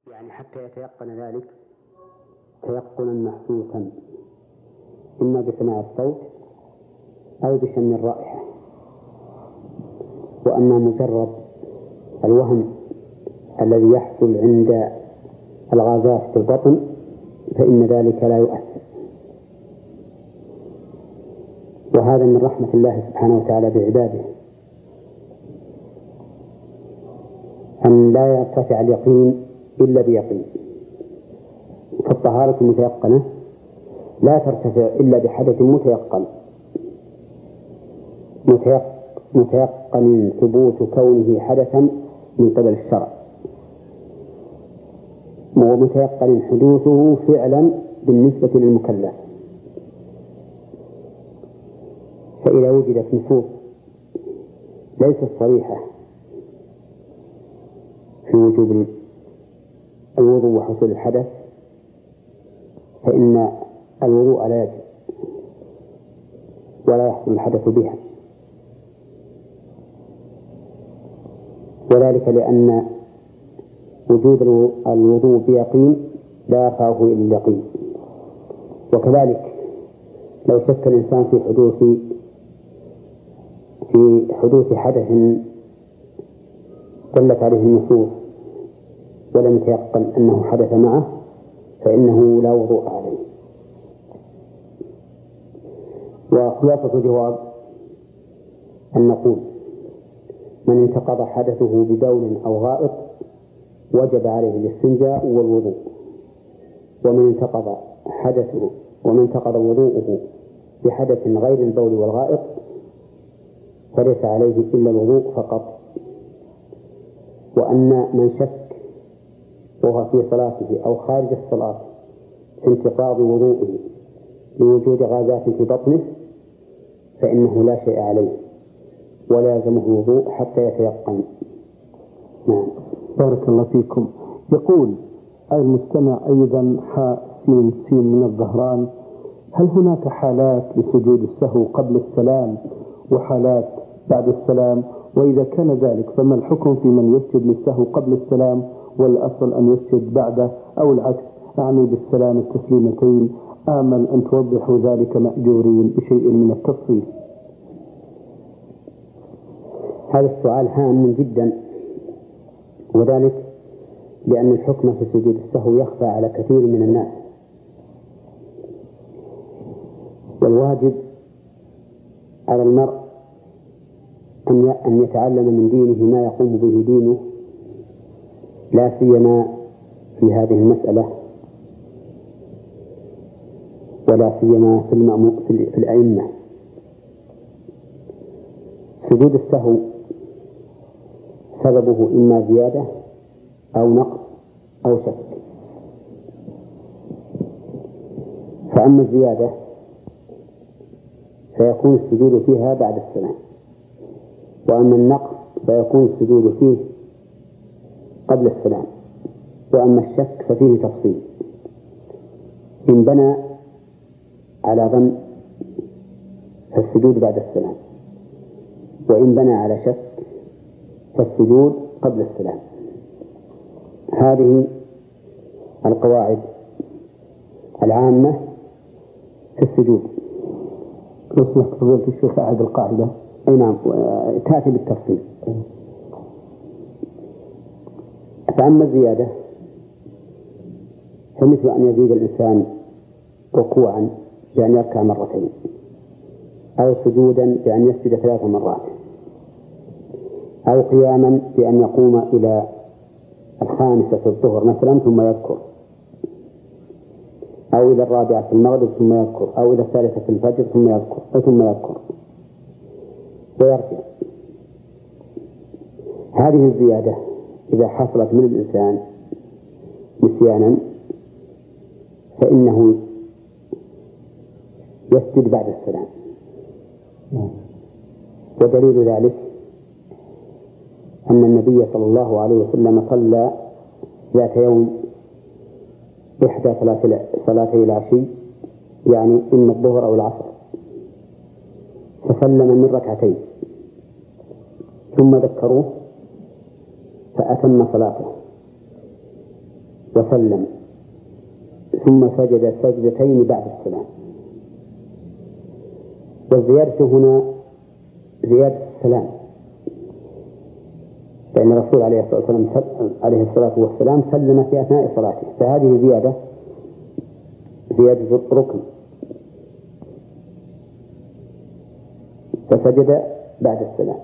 يعني حتى يتيقن ذلك تيقنا محسوسا، إما بسماع الصوت أو بشم الرائحة. وأما مجرد الوهم الذي يحصل عند الغازات في البطن فإن ذلك لا يؤثر. وهذا من رحمة الله سبحانه وتعالى بعباده، أن لا يرتفع اليقين إلا بيقين. فالطهارة المتيقنة لا ترتفع إلا بحدث متيقن ثبوت كونه حدثا من قبل الشرع، ومتيقن حدوثه فعلا بالنسبة للمكلف. فإذا وجدت نصوص ليست صريحة في وجوب الوضوء وحصول الحدث فإن الوضوء لا يجب ولا يحصل الحدث بها، وذلك لأن وجود الوضوء بيقين لا يرفعه إلا اليقين. وكذلك لو شك الإنسان في حدوث حدث دلت عليه النصوص ولم يتيقن أنه حدث معه فإنه لا وضوء عليه. وخلاصة الجواب أن نقول من انتقض حدثه ببول أو غائط وجب عليه الاستنجاء والوضوء، ومن انتقض وضوءه بحدث غير البول والغائط فليس عليه إلا الوضوء فقط. وأن من شك وهو في صلاته أو خارج الصلاة في انتقاض وضوءه لوجود غازات في بطنه فإنه لا شيء عليه ولا يلزمه الوضوء حتى يتيقن. نعم. بارك الله فيكم. يقول المستمع أيضا حاسين من الظهران: هل هناك حالات لسجود السهو قبل السلام وحالات بعد السلام؟ وإذا كان ذلك فما الحكم في من يسجد للسهو قبل السلام والأصل أن يسجد بعده أو العكس؟ أعني بالسلام التسليمتين. آمل أن توضحوا ذلك مأجورين بشيء من التفصيل. هذا السؤال هام جدا، وذلك لأن الحكم في سجود السهو يخفى على كثير من الناس، والواجب على المرء أن يتعلم من دينه ما يقوم به دينه، لا سيما في هذه المسألة ولا سيما في الأئمة. سجود السهو سببه إما زيادة أو نقص أو شك. فأما الزيادة فيكون السجود فيها بعد السلام، وأما النقص فيكون السجود فيه قبل السلام، وأما الشك ففيه تفصيل. إن بنى على ظن فالسجود بعد السلام، وإن بنى على شك فالسجود قبل السلام. هذه القواعد العامة في السجود. لو فضلت الشيخ أعد القاعدة. أي نعم، تأتي بالتفصيل. فأما الزيادة فمثل أن يزيد الإنسان ركوعا بأن يركع مرتين، أو سجودا بأن يسجد 3 مرات، أو قياما بأن يقوم إلى 5 في الظهر مثلا ثم يذكر، أو إلى 4 في المغرب ثم يذكر، أو إلى 3 في الفجر ثم يذكر ويرجع. هذه الزيادة إذا حصلت من الإنسان نسيانا فإنه يسجد بعد السلام. ودليل ذلك أن النبي صلى الله عليه وسلم صلى ذات يوم إحدى صلاتي العشي، يعني إما الظهر أو العصر، فسلم من 2 ثم ذكروه فأتم صلاته، وسلم ثم سجد سجدتين بعد السلام. والزيادة هنا زيادة السلام، لأن الرسول عليه الصلاة والسلام سلم في أثناء صلاته، فهذه زيادة الركن، فسجد بعد السلام.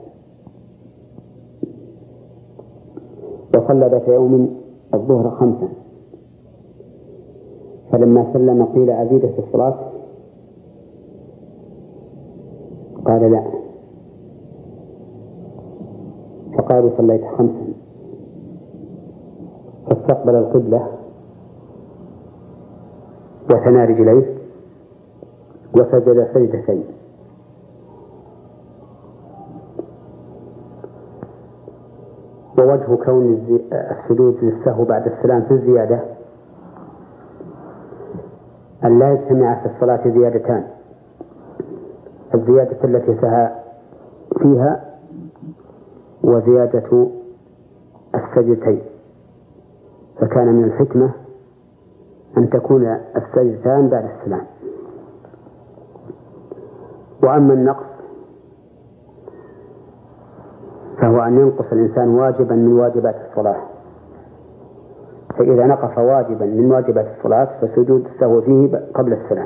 وصلى ذات يوم الظهر 5، فلما سلم قيل أزيد في الصلاة؟ قال لا، فقالوا صليت 5، فاستقبل القبلة وثنى رجليه وسجد سجدتين. ووجه كون السجود للسهو بعد السلام في الزيادة أن لا يجتمع في الصلاة زيادتان: الزيادة التي سهى فيها وزيادة السجدتين، فكان من الحكمة أن تكون السجدتان بعد السلام. وأما النقص فهو أن ينقص الإنسان واجبا من واجبات الصلاة، فإذا نقص واجبا من واجبات الصلاة فسجود السهو فيه قبل السلام.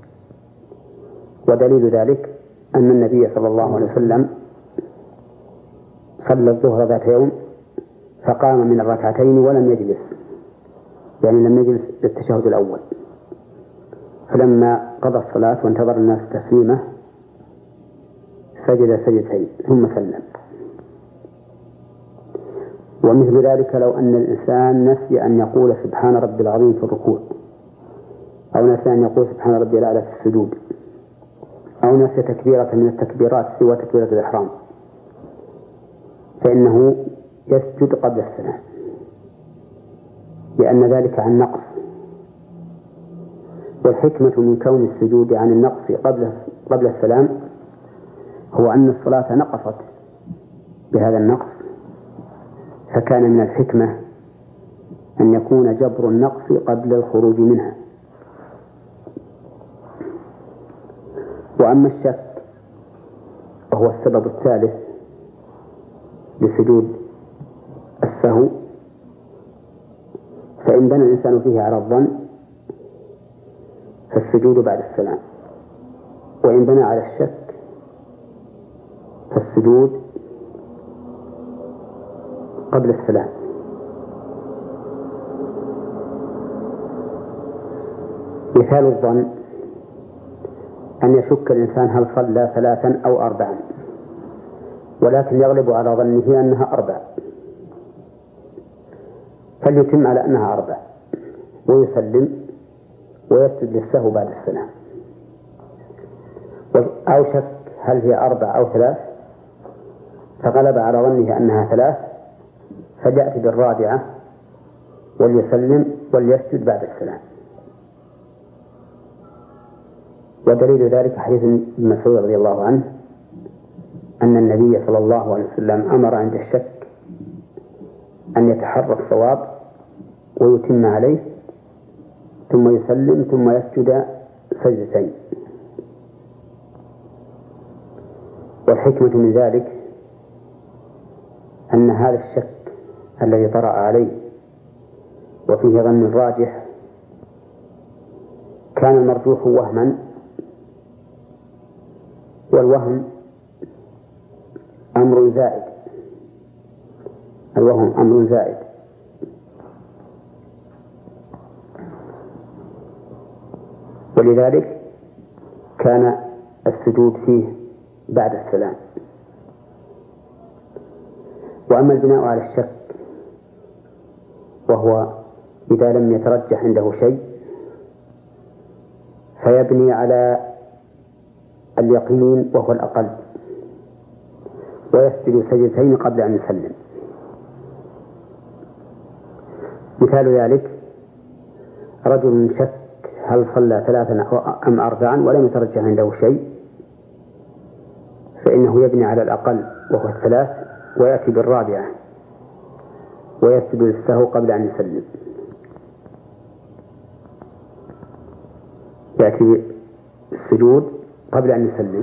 ودليل ذلك أن النبي صلى الله عليه وسلم صلى الظهر ذات يوم فقام من الركعتين ولم يجلس، يعني لم يجلس للتشهد الأول، فلما قضى الصلاة وانتظر الناس تسليمه سجد سجدتين ثم سلم. ومثل ذلك لو أن الإنسان نسي أن يقول سبحان ربي العظيم في الركوع، أو نسي أن يقول سبحان ربي الأعلى في السجود، أو نسي تكبيرة من التكبيرات سوى تكبيرة الإحرام، فإنه يسجد قبل السلام، لأن ذلك عن نقص. والحكمة من كون السجود عن النقص قبل السلام هو أن الصلاة نقصت بهذا النقص، فكان من الحكمة أن يكون جبر النقص قبل الخروج منها. وأما الشك وهو السبب الثالث لسجود السهو، فإن بنى الإنسان فيه على الظن فالسجود بعد السلام، وإن بنى على الشك فالسجود قبل السلام. مثال الظن أن يشك الإنسان هل صلى 3 أو 4، ولكن يغلب على ظنه أنها 4، فليتم على أنها 4 ويسلم ويسجد للسهو بعد السلام. أو شك هل هي 4 أو 3، فغلب على ظنه أنها 3، فليأتي بالرابعة وليسلم وليسجد بعد السلام. ودليل ذلك حديث ابن مسعود رضي الله عنه أن النبي صلى الله عليه وسلم أمر عند الشك أن يتحرى الصواب ويتم عليه ثم يسلم ثم يسجد سجدتين. والحكمة من ذلك أن هذا الشك الذي طرأ عليه وفيه ظن راجح كان المرجوح وهما، والوهم أمر زائد، الوهم أمر زائد. ولذلك كان السجود فيه بعد السلام. وأما البناء على الشك وهو إذا لم يترجح عنده شيء فيبني على اليقين وهو الأقل ويسجد سجدتين قبل أن يسلم. مثال ذلك رجل شك هل صلى 3 أم 4 ولم يترجح عنده شيء، فإنه يبني على الأقل وهو 3 ويأتي بالرابعة ويسجد للسهو قبل أن يسلم. يأتي السجود قبل أن يسلم،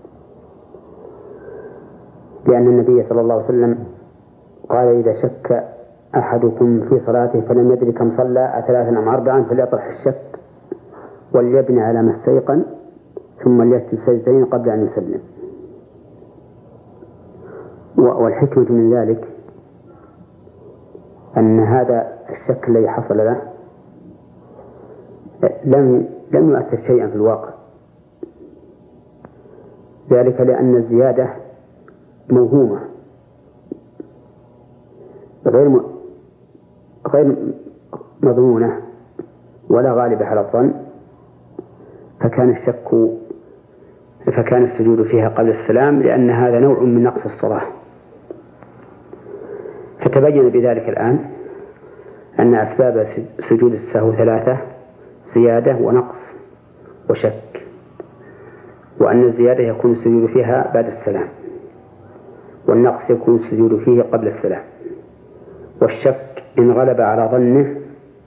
لأن النبي صلى الله عليه وسلم قال: إذا شك أحدكم في صلاته فلم يدري كم صلى 3 أم 4 فليطرح الشك وليبني على ما استيقن ثم ليسجد سجدتين قبل أن يسلم. والحكمة من ذلك أن هذا الشك الذي حصل له لم يؤثر شيئا في الواقع، ذلك لأن الزيادة موهومة غير مضمونة ولا غالبة على الظن، فكان السجود فيها قبل السلام، لأن هذا نوع من نقص الصلاة. فتبين بذلك الآن أن أسباب سجود السهو 3: زيادة ونقص وشك، وأن الزيادة يكون السجود فيها بعد السلام، والنقص يكون السجود فيه قبل السلام، والشك إن غلب على ظنه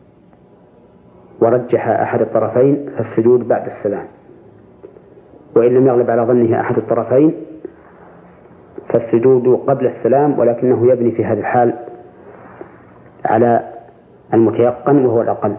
ورجح أحد الطرفين فالسجود بعد السلام، وإن لم يغلب على ظنه أحد الطرفين فالسجود قبل السلام، ولكنه يبني في هذه الحال على المتيقن وهو الأقل.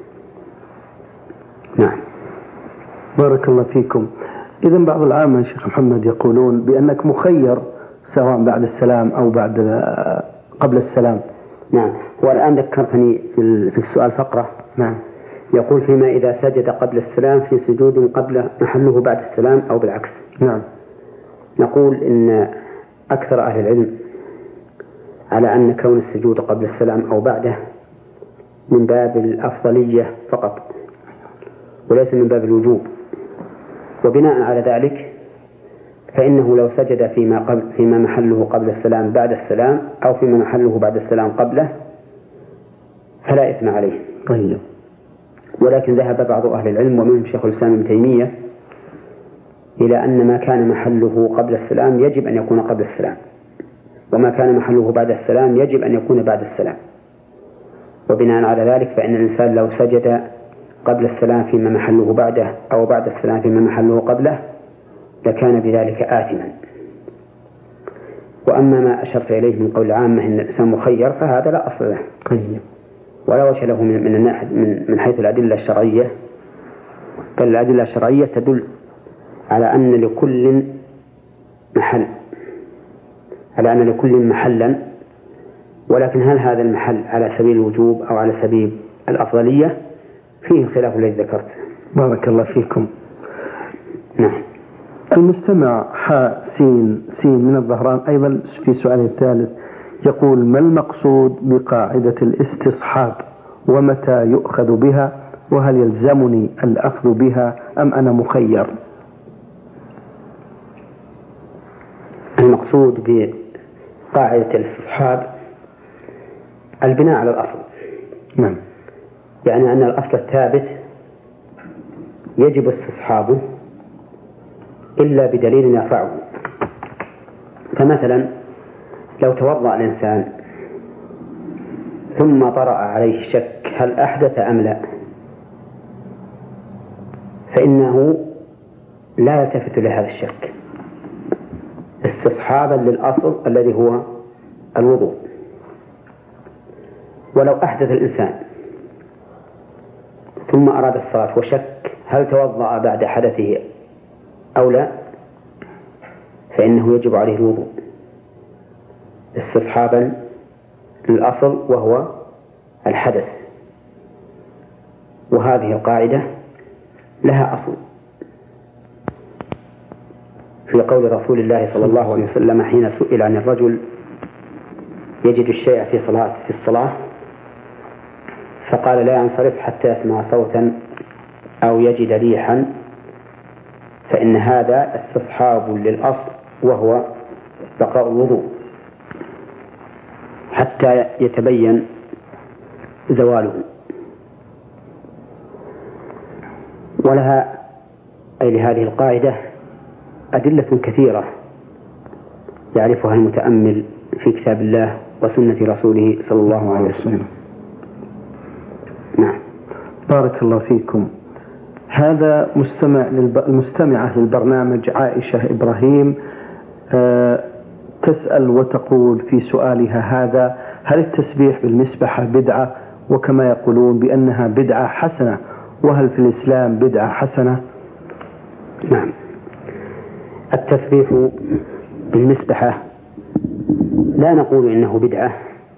نعم. بارك الله فيكم. إذن بعض العامة يا شيخ محمد يقولون بأنك مخير سواء بعد السلام أو قبل السلام. نعم. والآن ذكرتني في السؤال فقرة. نعم. يقول: فيما إذا سجد قبل السلام في سجود قبل محله بعد السلام أو بالعكس. نعم. نقول إن أكثر أهل العلم على أن كون السجود قبل السلام أو بعده من باب الأفضلية فقط وليس من باب الوجوب، وبناء على ذلك فإنه لو سجد فيما محله قبل السلام بعد السلام أو فيما محله بعد السلام قبله فلا إثم عليه. طيب. ولكن ذهب بعض أهل العلم ومنهم شيخ الإسلام ابن تيمية إلى أن ما كان محله قبل السلام يجب أن يكون قبل السلام، وما كان محله بعد السلام يجب أن يكون بعد السلام. وبناء على ذلك فإن الإنسان لو سجد قبل السلام فيما محله بعده أو بعد السلام فيما محله قبله لكان بذلك آثما. وأما ما أشرت إليه من قول العامة إن الإنسان مخير فهذا لا أصل له. طيب. ولا وجه له من حيث الأدلة الشرعية، بل الأدلة الشرعية تدل على أن لكل محلا، ولكن هل هذا المحل على سبيل الوجوب أو على سبيل الأفضلية فيه الخلاف الذي ذكرته. بارك الله فيكم. نعم. المستمع سين من الظهران أيضا في سؤال الثالث يقول: ما المقصود بقاعدة الاستصحاب ومتى يؤخذ بها، وهل يلزمني الأخذ بها أم أنا مخير؟ المقصود بقاعدة الاستصحاب البناء على الأصل. نعم. يعني أن الأصل الثابت يجب استصحابه إلا بدليل يرفعه. فمثلا لو توضأ الإنسان ثم طرأ عليه شك هل أحدث أم لا، فإنه لا يلتفت لهذا الشك استصحابا للأصل الذي هو الوضوء. ولو أحدث الإنسان ثم أراد الصلاة وشك هل توضأ بعد حدثه أو لا، فإنه يجب عليه الوضوء استصحابا للأصل وهو الحدث. وهذه القاعدة لها أصل في قول رسول الله صلى الله عليه وسلم حين سئل عن الرجل يجد الشيء في الصلاة فقال: لا ينصرف حتى يسمع صوتا أو يجد ريحا، فإن هذا استصحاب للأصل وهو بقاء الوضوء حتى يتبين زواله. ولها أي لهذه القاعدة أدلة كثيرة يعرفها المتأمل في كتاب الله وسنة رسوله صلى الله عليه وسلم. نعم. بارك الله فيكم. هذا المستمعة للبرنامج عائشة إبراهيم تسأل وتقول في سؤالها هذا: هل التسبيح بالمسبحة بدعة؟ وكما يقولون بأنها بدعة حسنة، وهل في الإسلام بدعة حسنة؟ نعم، التسبيح بالمسبحة لا نقول إنه بدعة،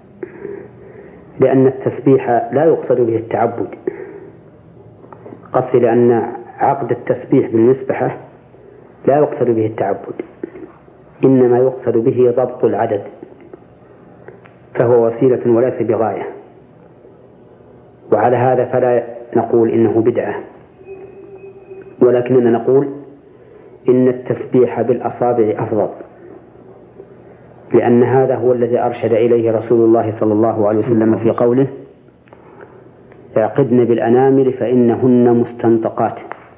لأن التسبيح لا يقصد به التعبد. قصدي لأن عقد التسبيح بالمسبحة لا يقصد به التعبد، إنما يقصد به ضبط العدد، فهو وسيلة وليس بغاية. وعلى هذا فلا نقول إنه بدعة، ولكننا نقول إن التسبيح بالأصابع أفضل، لأن هذا هو الذي أرشد إليه رسول الله صلى الله عليه وسلم في قوله: اعقدن بالأنامل فإنهن مستنطقات.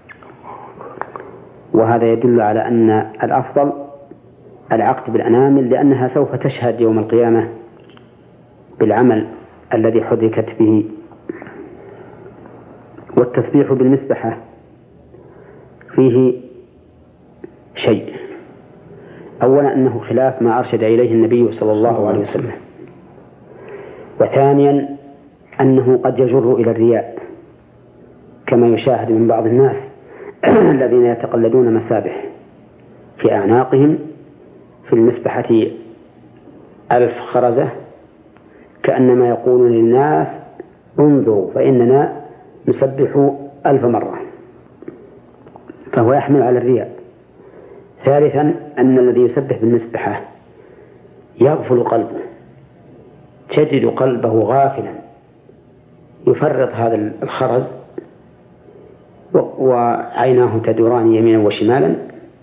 وهذا يدل على أن الأفضل العقد بالأنامل، لأنها سوف تشهد يوم القيامة بالعمل الذي حركت به. والتسبيح بالمسبحة فيه شيء: أولا أنه خلاف ما أرشد إليه النبي صلى الله عليه وسلم، وثانيا أنه قد يجر إلى الرياء، كما يشاهد من بعض الناس الذين يتقلدون مسابح في أعناقهم في المسبحة 1000 خرزة، كأنما يقولون للناس: انظروا فإننا نسبح 1000 مرة، فهو يحمل على الرياء. ثالثا أن الذي يسبح بالمسبحة يغفل قلبه، تجد قلبه غافلا، يفرط هذا الخرز وعيناه تدوران يمينا وشمالا،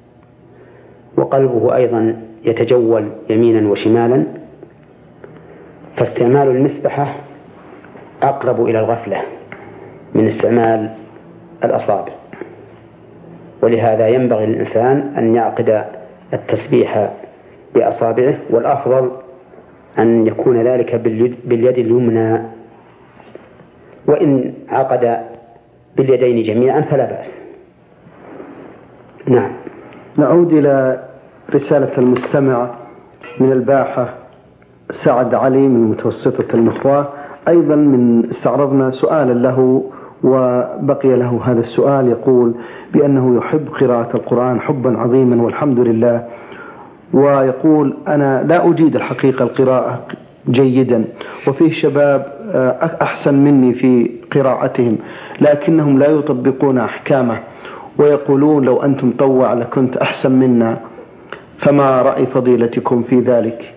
وقلبه أيضا يتجول يمينا وشمالا، فاستعمال المسبحة أقرب إلى الغفلة من استعمال الأصابع. ولهذا ينبغي للإنسان أن يعقد التسبيح بأصابعه، والأفضل أن يكون ذلك باليد اليمنى، وإن عقد باليدين جميعا فلا بأس. نعم. نعود إلى رسالة المستمع من الباحة سعد علي من متوسطة النخوة. أيضا من استعرضنا سؤالا له وبقي له هذا السؤال، يقول بأنه يحب قراءة القرآن حبا عظيما والحمد لله، ويقول: أنا لا أجيد الحقيقة القراءة جيدا، وفيه شباب أحسن مني في قراءتهم لكنهم لا يطبقون أحكامه، ويقولون لو أنتم طوع لكنت أحسن منا، فما رأي فضيلتكم في ذلك؟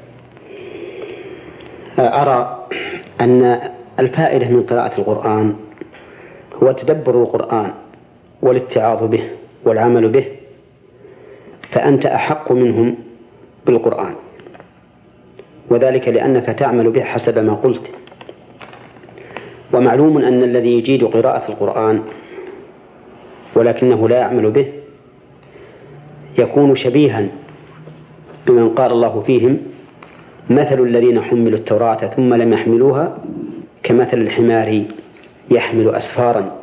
أرى أن الفائدة من قراءة القرآن هو تدبر القرآن والاتعاظ به والعمل به، فأنت أحق منهم بالقرآن، وذلك لأنك تعمل به حسب ما قلت. ومعلوم أن الذي يجيد قراءة القرآن ولكنه لا يعمل به يكون شبيها بمن قال الله فيهم: مثل الذين حملوا التوراة ثم لم يحملوها كمثل الحمار يحمل أسفارا.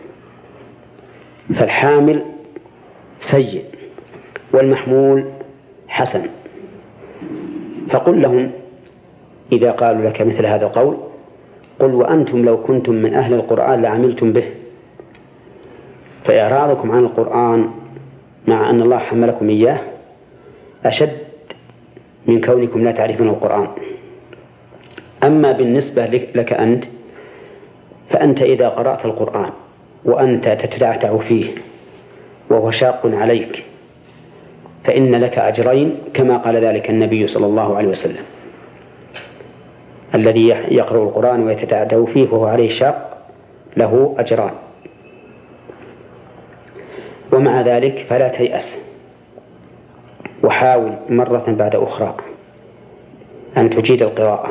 فالحامل سيء والمحمول حسن. فقل لهم إذا قالوا لك مثل هذا القول: قل وأنتم لو كنتم من أهل القرآن لعملتم به. فإعراضكم عن القرآن مع أن الله حملكم إياه أشد من كونكم لا تعرفون القرآن. أما بالنسبة لك أنت، فأنت إذا قرأت القرآن وأنت تتدعتع فيه وهو شاق عليك فإن لك أجرين، كما قال ذلك النبي صلى الله عليه وسلم: الذي يقرأ القرآن ويتدعتع فيه وهو عليه شاق له أجران. ومع ذلك فلا تيأس، وحاول مرة بعد أخرى أن تجيد القراءة،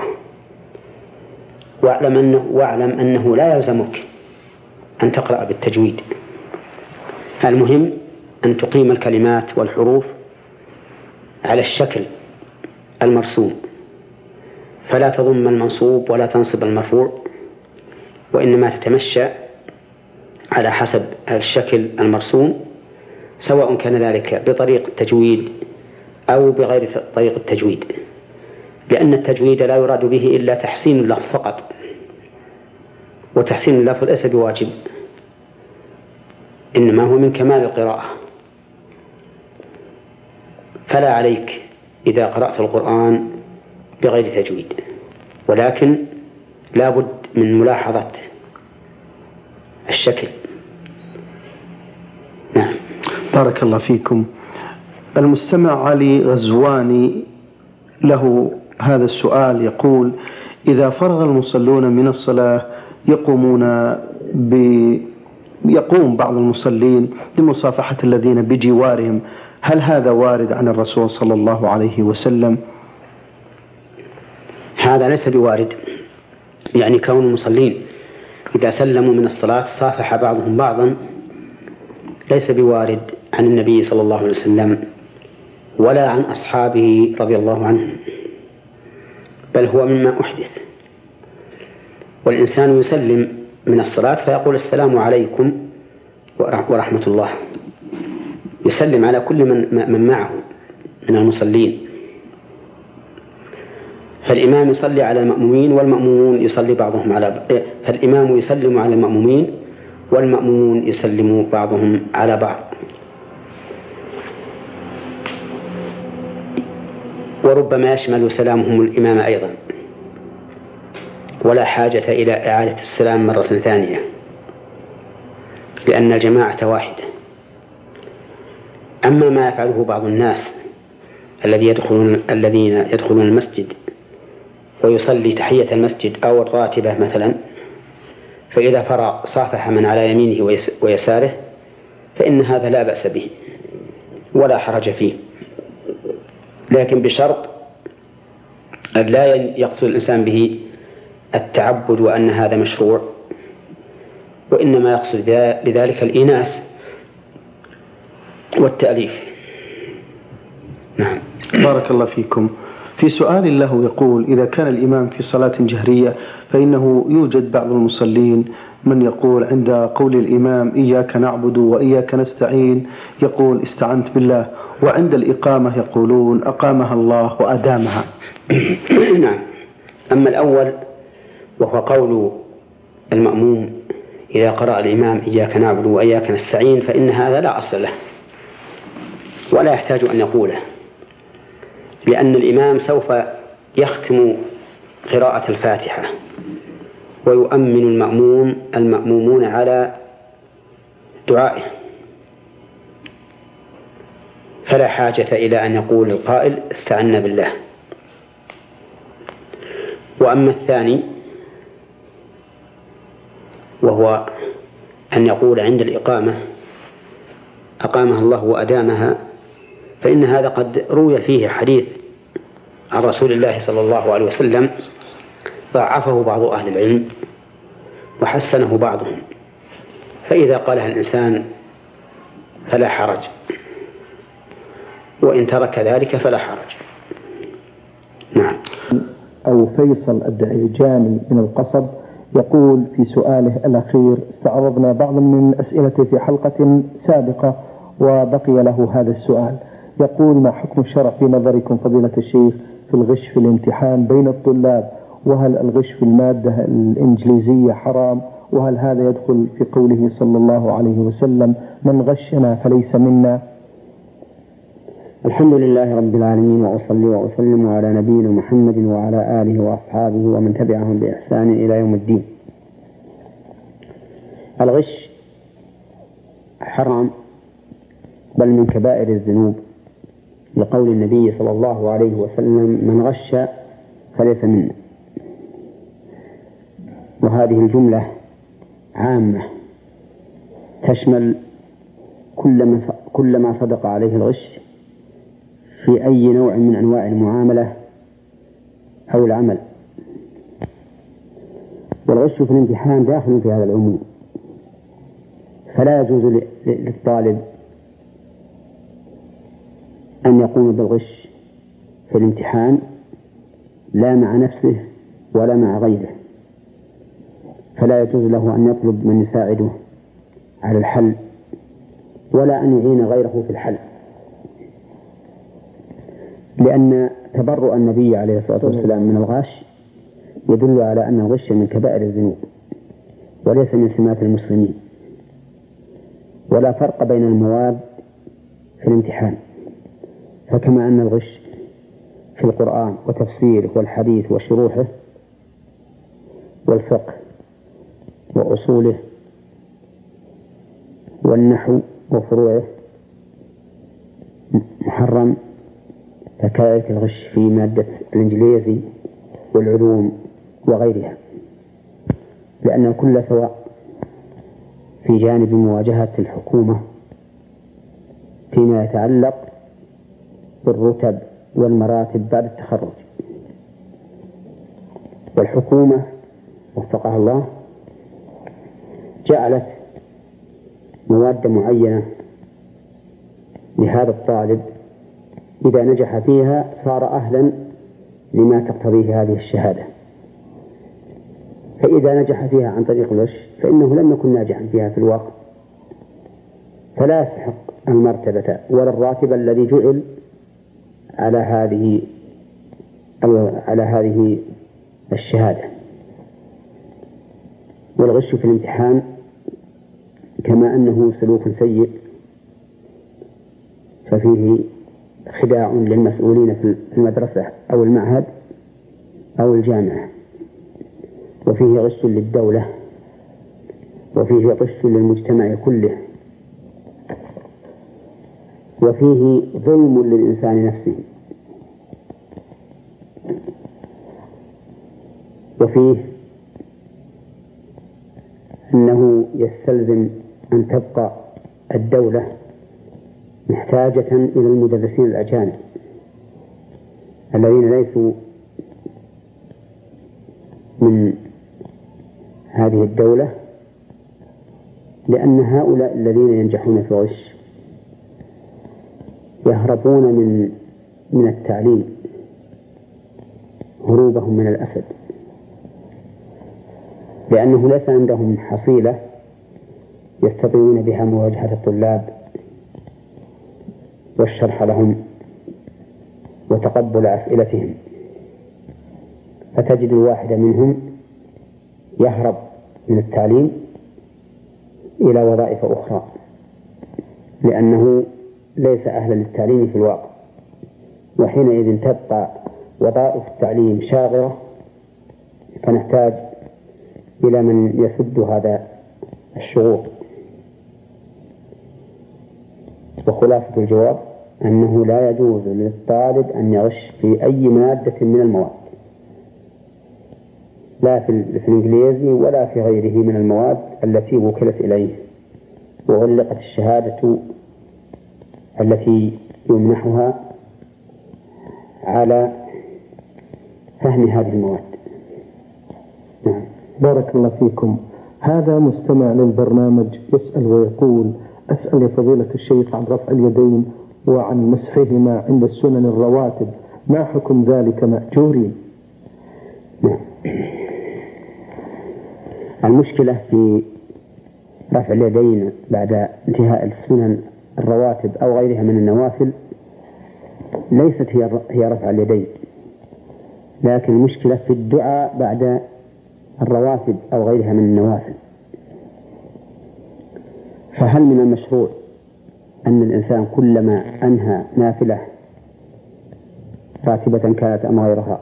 واعلم أنه لا يلزمك أن تقرأ بالتجويد. المهم أن تقيم الكلمات والحروف على الشكل المرسوم، فلا تضم المنصوب ولا تنصب المرفوع، وإنما تتمشى على حسب الشكل المرسوم، سواء كان ذلك بطريق التجويد أو بغير طريق التجويد، لأن التجويد لا يراد به إلا تحسين اللفظ فقط، وتحسين اللفظ ليس بواجب، إنما هو من كمال القراءة. فلا عليك إذا قرأت القرآن بغير تجويد، ولكن لا بد من ملاحظة الشكل. نعم. بارك الله فيكم. المستمع علي غزواني له هذا السؤال، يقول: إذا فرغ المصلون من الصلاة يقوم بعض المصلين لمصافحة الذين بجوارهم، هل هذا وارد عن الرسول صلى الله عليه وسلم؟ هذا ليس بوارد، يعني كون المصلين إذا سلموا من الصلاة صافح بعضهم بعضا ليس بوارد عن النبي صلى الله عليه وسلم ولا عن أصحابه رضي الله عنهم، بل هو مما أحدث. والإنسان يسلم من الصلاة فيقول: السلام عليكم ورحمة الله، يسلم على كل من معه من المصلين. فالإمام يصلي على المأمومين والمأمومون يصلي بعضهم على فالإمام يسلم على المأمومين والمأمومون يسلم بعضهم على بعض. وربما يشمل سلامهم الإمام أيضا، ولا حاجة إلى إعادة السلام مرة ثانية، لأن الجماعة واحدة. أما ما يفعله بعض الناس الذين يدخلون المسجد ويصلي تحية المسجد أو الراتبة مثلا، فإذا فرغ صافح من على يمينه ويساره، فإن هذا لا بأس به ولا حرج فيه، لكن بشرط أن لا يقصد الإنسان به التعبد وأن هذا مشروع، وإنما يقصد بذلك الإيناس والتأليف. نعم. بارك الله فيكم. في سؤال له يقول: إذا كان الإمام في صلاة جهرية فإنه يوجد بعض المصلين من يقول عند قول الإمام إياك نعبد وإياك نستعين يقول استعنت بالله، وعند الإقامة يقولون أقامها الله وأدامها. نعم. أما الأول وهو قول المأموم إذا قرأ الإمام إياك نعبد وإياك نستعين، فإن هذا لا أصل له ولا يحتاج أن يقوله، لأن الإمام سوف يختم قراءة الفاتحة ويؤمن المأمومون على دعائه، فلا حاجة إلى أن يقول القائل استعنا بالله. وأما الثاني وهو أن يقول عند الإقامة أقامها الله وأدامها، فإن هذا قد روي فيه حديث عن رسول الله صلى الله عليه وسلم ضعفه بعض أهل العلم وحسنه بعضهم، فإذا قالها الإنسان فلا حرج، وإن ترك ذلك فلا حرج. نعم. أو فيصل الدعيجاني من القصب يقول في سؤاله الأخير: استعرضنا بعض من أسئلته في حلقة سابقة وبقي له هذا السؤال. يقول: ما حكم الشرع في نظركم فضيلة الشيخ في الغش في الامتحان بين الطلاب؟ وهل الغش في المادة الإنجليزية حرام؟ وهل هذا يدخل في قوله صلى الله عليه وسلم من غشنا فليس منا؟ الحمد لله رب العالمين، وأصلي وأسلم على نبينا محمد وعلى آله وأصحابه ومن تبعهم بإحسان إلى يوم الدين. الغش حرام، بل من كبائر الذنوب، لقول النبي صلى الله عليه وسلم من غش فليس منا. وهذه الجملة عامة تشمل كل ما صدق عليه الغش في أي نوع من أنواع المعاملة أو العمل. والغش في الامتحان داخل في هذا العموم، فلا يجوز للطالب أن يقوم بالغش في الامتحان لا مع نفسه ولا مع غيره، فلا يجوز له أن يطلب من يساعده على الحل ولا أن يعين غيره في الحل، لأن تبرؤ النبي عليه الصلاة والسلام من الغش يدل على أن الغش من كبائر الذنوب وليس من سمات المسلمين. ولا فرق بين المواد في الامتحان، فكما أن الغش في القرآن وتفسيره والحديث وشروحه والفقه وأصوله والنحو وفروعه محرم، فكذلك الغش في مادة الإنجليزي والعلوم وغيرها، لأن الكل سواء في جانب مواجهة الحكومة فيما يتعلق بالرتب والمراتب بعد التخرج. والحكومة وفقها الله جعلت مواد معينة لهذا الطالب إذا نجح فيها صار أهلا لما تقتضيه هذه الشهادة، فإذا نجح فيها عن طريق الغش فإنه لم يكن ناجحا فيها في الواقع، فلا يستحق المرتبة ولا الراتب الذي جعل على هذه الشهادة. والغش في الامتحان كما أنه سلوك سيء ففيه خداع للمسؤولين في المدرسة أو المعهد أو الجامعة، وفيه غش للدولة، وفيه غش للمجتمع كله، وفيه ظلم للإنسان نفسه، وفيه أنه يستلزم أن تبقى الدولة محتاجة إلى المدرسين الأجانب الذين ليسوا من هذه الدولة، لأن هؤلاء الذين ينجحون في الغش يهربون من التعليم هروبهم من الأسد، لأنه ليس عندهم حصيلة يستطيعون بها مواجهة الطلاب والشرح لهم وتقبل أسئلتهم، فتجد الواحد منهم يهرب من التعليم إلى وظائف أخرى لأنه ليس أهلا للتعليم في الواقع، وحينئذ تبقى وظائف التعليم شاغرة، فنحتاج إلى من يسد هذا الشغوط. وخلاصة الجواب أنه لا يجوز للطالب أن يغش في أي مادة من المواد، لا في الإنجليزي ولا في غيره من المواد التي وكلت إليه وغلقت الشهادة التي يمنحها على فهم هذه المواد. نعم. بارك الله فيكم. هذا مستمع للبرنامج يسأل ويقول: أسأل فضيلة الشيخ عن رفع اليدين وعن مسحهما عند السنن الرواتب، ما حكم ذلك مأجورين؟ المشكلة في رفع اليدين بعد انتهاء السنن الرواتب أو غيرها من النوافل ليست هي رفع اليدين، لكن المشكلة في الدعاء بعد الرواتب أو غيرها من النوافل. فهل من المشروع أن الإنسان كلما أنهى نافلة راتبة كانت أم غيرها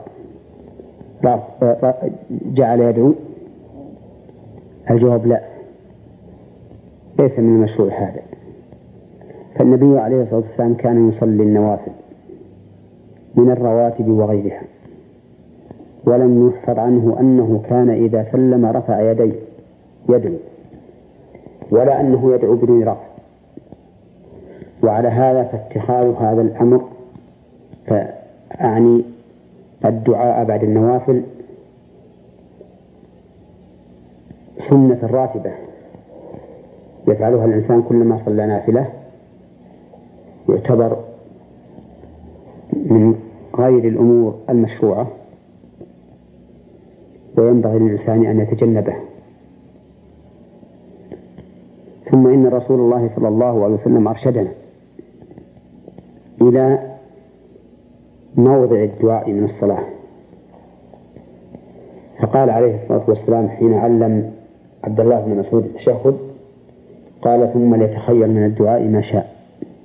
جعل يدعو؟ الجواب لا، ليس من المشروع هذا. فالنبي عليه الصلاة والسلام كان يصلي النوافل من الرواتب وغيرها، ولم يحفظ عنه أنه كان إذا سلم رفع يديه يدعو، ولا أنه يدعو بدون رفع. وعلى هذا فاتخاذ هذا الأمر، فأعني الدعاء بعد النوافل، سنة راتبة يفعلها الإنسان كلما صلى نافلة، يعتبر من غير الأمور المشروعة، وينبغي للإنسان أن يتجنبه. ثم إن رسول الله صلى الله عليه وسلم أرشدنا إلى موضع الدعاء من الصلاة، فقال عليه الصلاة والسلام حين علم عبد الله بن مسعود التشهد قال: ثم ليتخير من الدعاء ما شاء.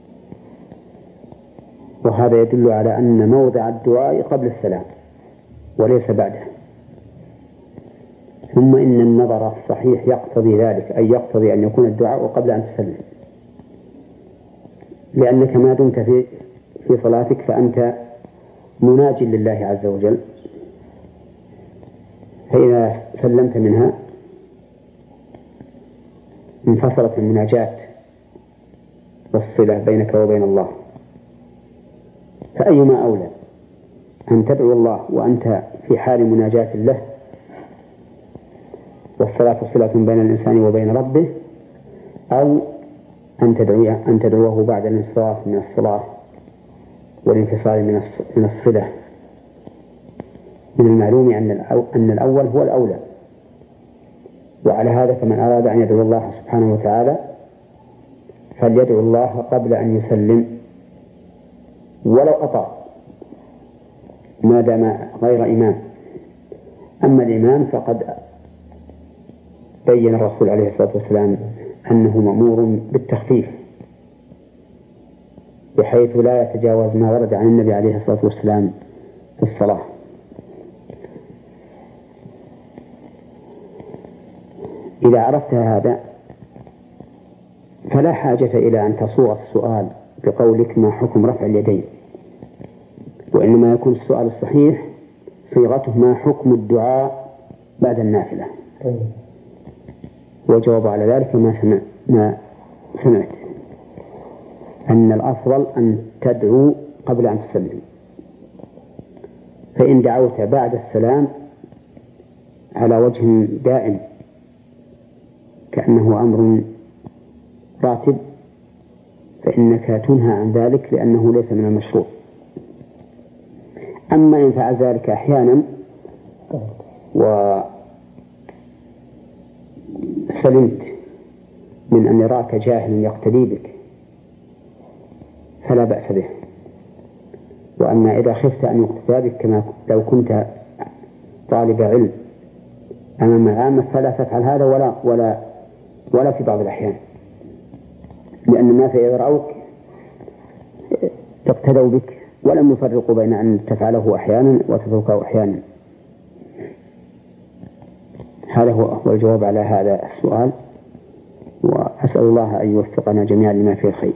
وهذا يدل على أن موضع الدعاء قبل السلام وليس بعده. ثم إن النظر الصحيح يقتضي ذلك، أي يقتضي أن يكون الدعاء قبل أن تسلم، لأنك ما دمت في صلاتك فأنت مناج لله عز وجل، فإذا سلمت منها انفصلت المناجاة والصلة بينك وبين الله. فأيما أولى أن تدعو الله وأنت في حال مناجاة له، والصلاة صلة بين الإنسان وبين ربه، أو أن تدعوه بعد الانصراف من الصلاة والانفصال من الصلة. من المعلوم أن الأول هو الأولى، وعلى هذا فمن أراد أن يدعو الله سبحانه وتعالى فليدعو الله قبل أن يسلم ولو أطاع ما دام غير إمام. أما الإمام فقد بين الرسول عليه الصلاة والسلام أنه مأمور بالتخفيف بحيث لا يتجاوز ما ورد عن النبي عليه الصلاة والسلام في الصلاة. إذا عرفت هذا فلا حاجة إلى أن تصوغ السؤال بقولك ما حكم رفع اليدين، وإنما يكون السؤال الصحيح صيغته ما حكم الدعاء بعد النافلة. وجواب على ذلك ما سمعت أن الأفضل أن تدعو قبل أن تسلم، فإن دعوت بعد السلام على وجه دائم كأنه أمر راتب فإنك تنهى عن ذلك لأنه ليس من المشروع. أما إن فعل ذلك أحيانا وسلمت من أن يراك جاهل يقتدي بك فلا بأس به. وأما إذا خفت أن يقتدى بك كما لو كنت طالب علم أمام العامة فلا تفعل هذا ولا في بعض الأحيان، لأن الناس إذا رأوك اقتدوا بك ولم يفرقوا بين أن تفعله أحيانا وتتركه أحيانا. هذا هو الجواب على هذا السؤال، وأسأل الله أن يوفقنا جميعا لما فيه الخير.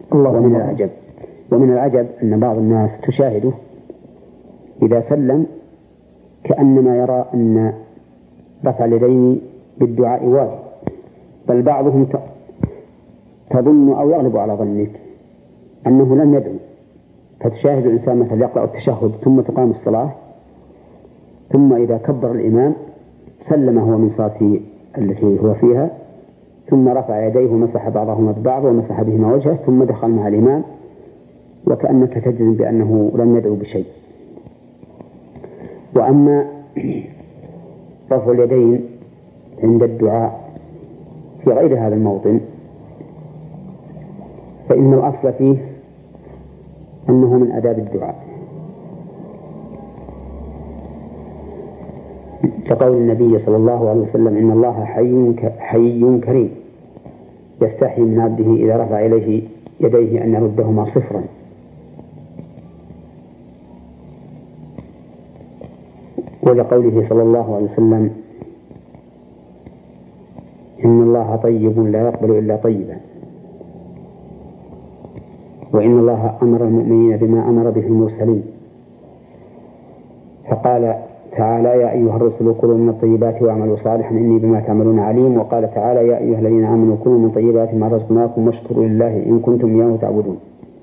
ومن العجب أن بعض الناس تشاهده إذا سلم كأنما يرى أن رفع اليدين بالدعاء واجب، بل بعضهم تظن أو يغلب على ظنك أنه لم يدعو، فتشاهد الإنسان مثلا يقرأ التشهد ثم تقام الصلاة، ثم إذا كبر الإمام سلم هو من صلاته التي هو فيها، ثم رفع يديه ومسح بعضهما ببعض ومسح بهما وجهه ثم دخل مع الإمام، وكأنك تجزم بأنه لم يدعو بشيء. وأما رفع اليدين عند الدعاء في غير هذا الموطن فإن الأصل فيه أنه من آداب الدعاء، كقول النبي صلى الله عليه وسلم: إن الله حيي كريم يستحي من عبده إذا رفع إليه يديه أن يردهما صفرا. ولقوله صلى الله عليه وسلم: إن الله طيب لا يقبل إلا طيبا. وإن الله أمر المؤمنين بما أمر به المرسلين، فقال تعالى: يا أيها الرسل كلوا من الطيبات واعملوا صالحا إني بما تعملون عليم. وقال تعالى: يا أيها الذين آمنوا كلوا من طيبات ما رزقناكم واشكروا لله إن كنتم إياه تعبدون.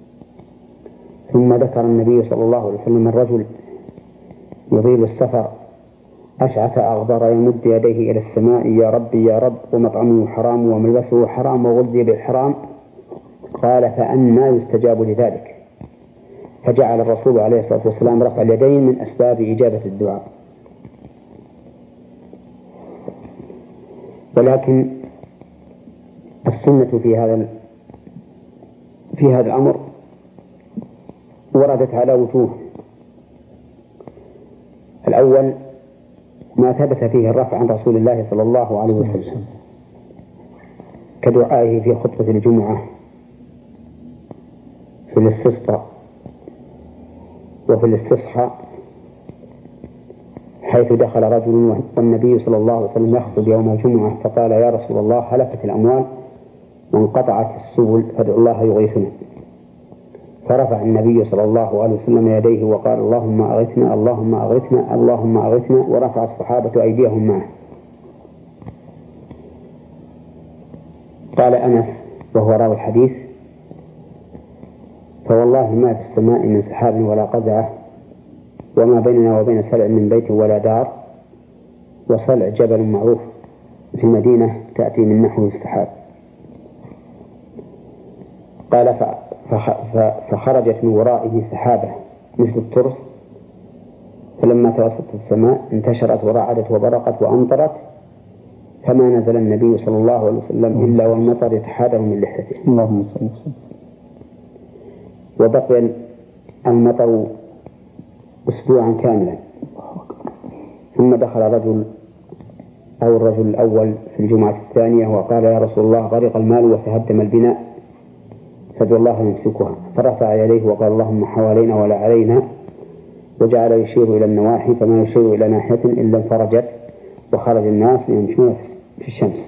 ثم ذكر النبي صلى الله عليه وسلم الرجل يطيل السفر أشعث أغبر يمد يديه إلى السماء: يا ربي يا رب، ومطعمه حرام وملبسه حرام وغذي بالحرام. قال: فأنى يستجاب لذلك؟ فجعل الرسول عليه الصلاة والسلام رفع اليدين من أسباب إجابة الدعاء. ولكن السنة في هذا الأمر وردت على وجوه. الأول ما ثبت فيه الرفع عن رسول الله صلى الله عليه وسلم كدعائه في خطبة الجمعة في الاستسقاء وفي الاستصحاء، حيث دخل رجل والنبي صلى الله عليه وسلم يخطب يوم الجمعة فقال: يا رسول الله، هلكت الأموال وانقطعت السبل فادعوا الله يغيثنا. فرفع النبي صلى الله عليه وسلم يديه وقال: اللهم أغثنا اللهم أغثنا اللهم أغثنا، ورفع الصحابة أيديهم معه. قال أنس وهو راوي الحديث: فوالله ما في السماء من سحاب ولا قزعة، وما بيننا وبين سلع من بيت ولا دار، وصلع جبل معروف في المدينة تأتي من نحو السحاب. قال فخرجت من ورائه سحابة مثل الترس، فلما توسطت السماء انتشرت ورعدت وبرقت وأمطرت، فما نزل النبي صلى الله عليه وسلم إلا والمطر يتحادر من لحيته. اللهم صل وسلم. وبقي المطر أسبوعا كاملا، ثم دخل الرجل الأول في الجمعة الثانية وقال: يا رسول الله، غرق المال وتهدم البناء، فادعوا الله يمسكها. فرفع يديه وقال: اللهم حوالينا ولا علينا، وجعل يشير إلى النواحي، فما يشير إلى ناحية إلا انفرجت وخرج الناس يمشون في الشمس.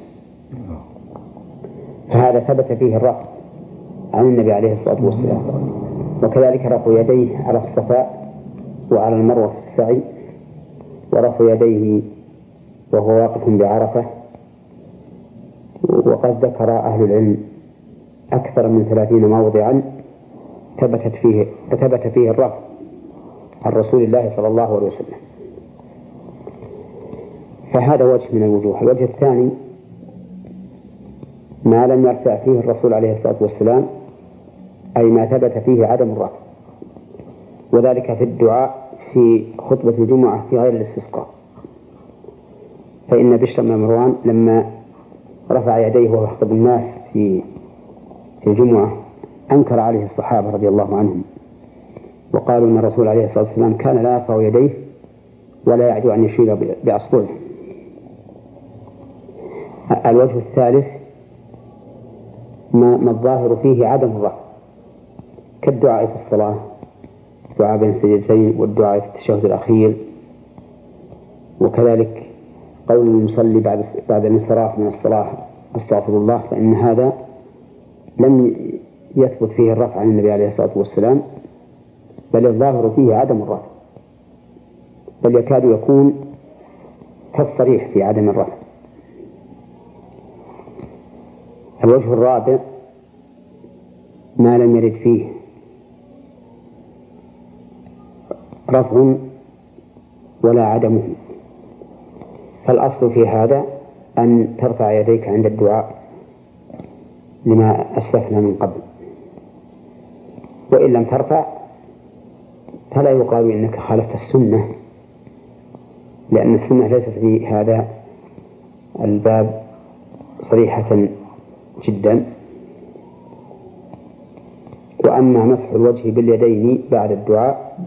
فهذا ثبت فيه الرفع عن النبي عليه الصلاة والسلام. وكذلك رفع يديه على الصفاء وعلى المروة في السعي، ورفع يديه وهو واقف بعرفة. وقد ذكر أهل العلم أكثر من 30 موضعا ثبت فيه الرفع عن رسول الله صلى الله عليه وسلم. فهذا وجه من الوجوه. الوجه الثاني ما لم يرفع فيه الرسول عليه الصلاة والسلام، أي ما ثبت فيه عدم الرفع، وذلك في الدعاء في خطبة الجمعة في غير الاستسقاء. فإن بشر بن مروان لما رفع يديه وهو يخطب الناس في الجمعة أنكر عليه الصحابة رضي الله عنهم، وقالوا أن الرسول عليه الصلاة والسلام كان لا يرفع يديه ولا يعدو أن يشير بأصبعه. الوجه الثالث ما الظاهر فيه عدم الرفع، كالدعاء في الصلاة، الدعاء بين السجدتين، والدعاء في التشهد الأخير، وكذلك قول المصلي بعد الانصراف من الصلاة: أستغفر الله. فإن هذا لم يثبت فيه الرفع عن النبي عليه الصلاة والسلام، بل الظاهر فيه عدم الرفع، بل يكاد يكون كالصريح في عدم الرفع. الوجه الرابع ما لم يرد فيه رفع ولا عدمه. فالأصل في هذا أن ترفع يديك عند الدعاء لما أسلفنا من قبل، وإن لم ترفع فلا يقال إنك خالفت السنة، لأن السنة ليست في هذا الباب صريحة جدا. وأما مسح الوجه باليدين بعد الدعاء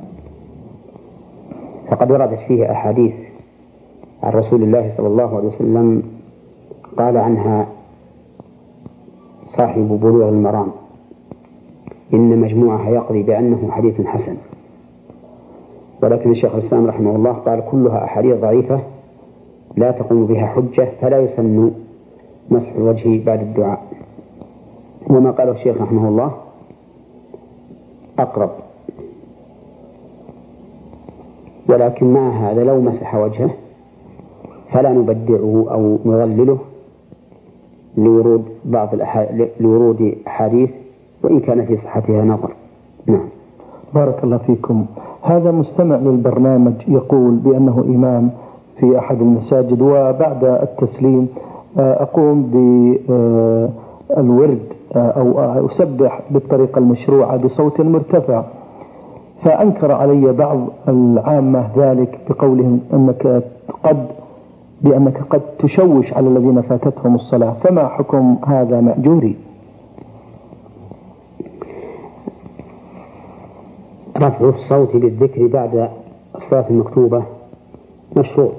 فقد وردت فيه أحاديث عن رسول الله صلى الله عليه وسلم قال عنها صاحب بلوغ المرام: إن مجموعها يقضي بأنه حديث حسن. ولكن الشيخ الإسلام رحمه الله قال: كلها أحاديث ضعيفة لا تقوم بها حجة، فلا يسن مسح الوجه بعد الدعاء. وما قاله الشيخ رحمه الله أقرب. ولكن مع هذا لو مسح وجهه فلا نبدعه أو نضلله لورود أحاديث وإن كان في صحتها نظر. نعم. بارك الله فيكم. هذا مستمع للبرنامج يقول بأنه إمام في أحد المساجد، وبعد التسليم أقوم بالورد أو أسبح بالطريقة المشروعة بصوت مرتفع، فأنكر علي بعض العامة ذلك بقولهم أنك قد بأنك قد تشوش على الذين فاتتهم الصلاة، فما حكم هذا مأجوري؟ رفع الصوت بالذكر بعد الصلاة المكتوبة مشروع،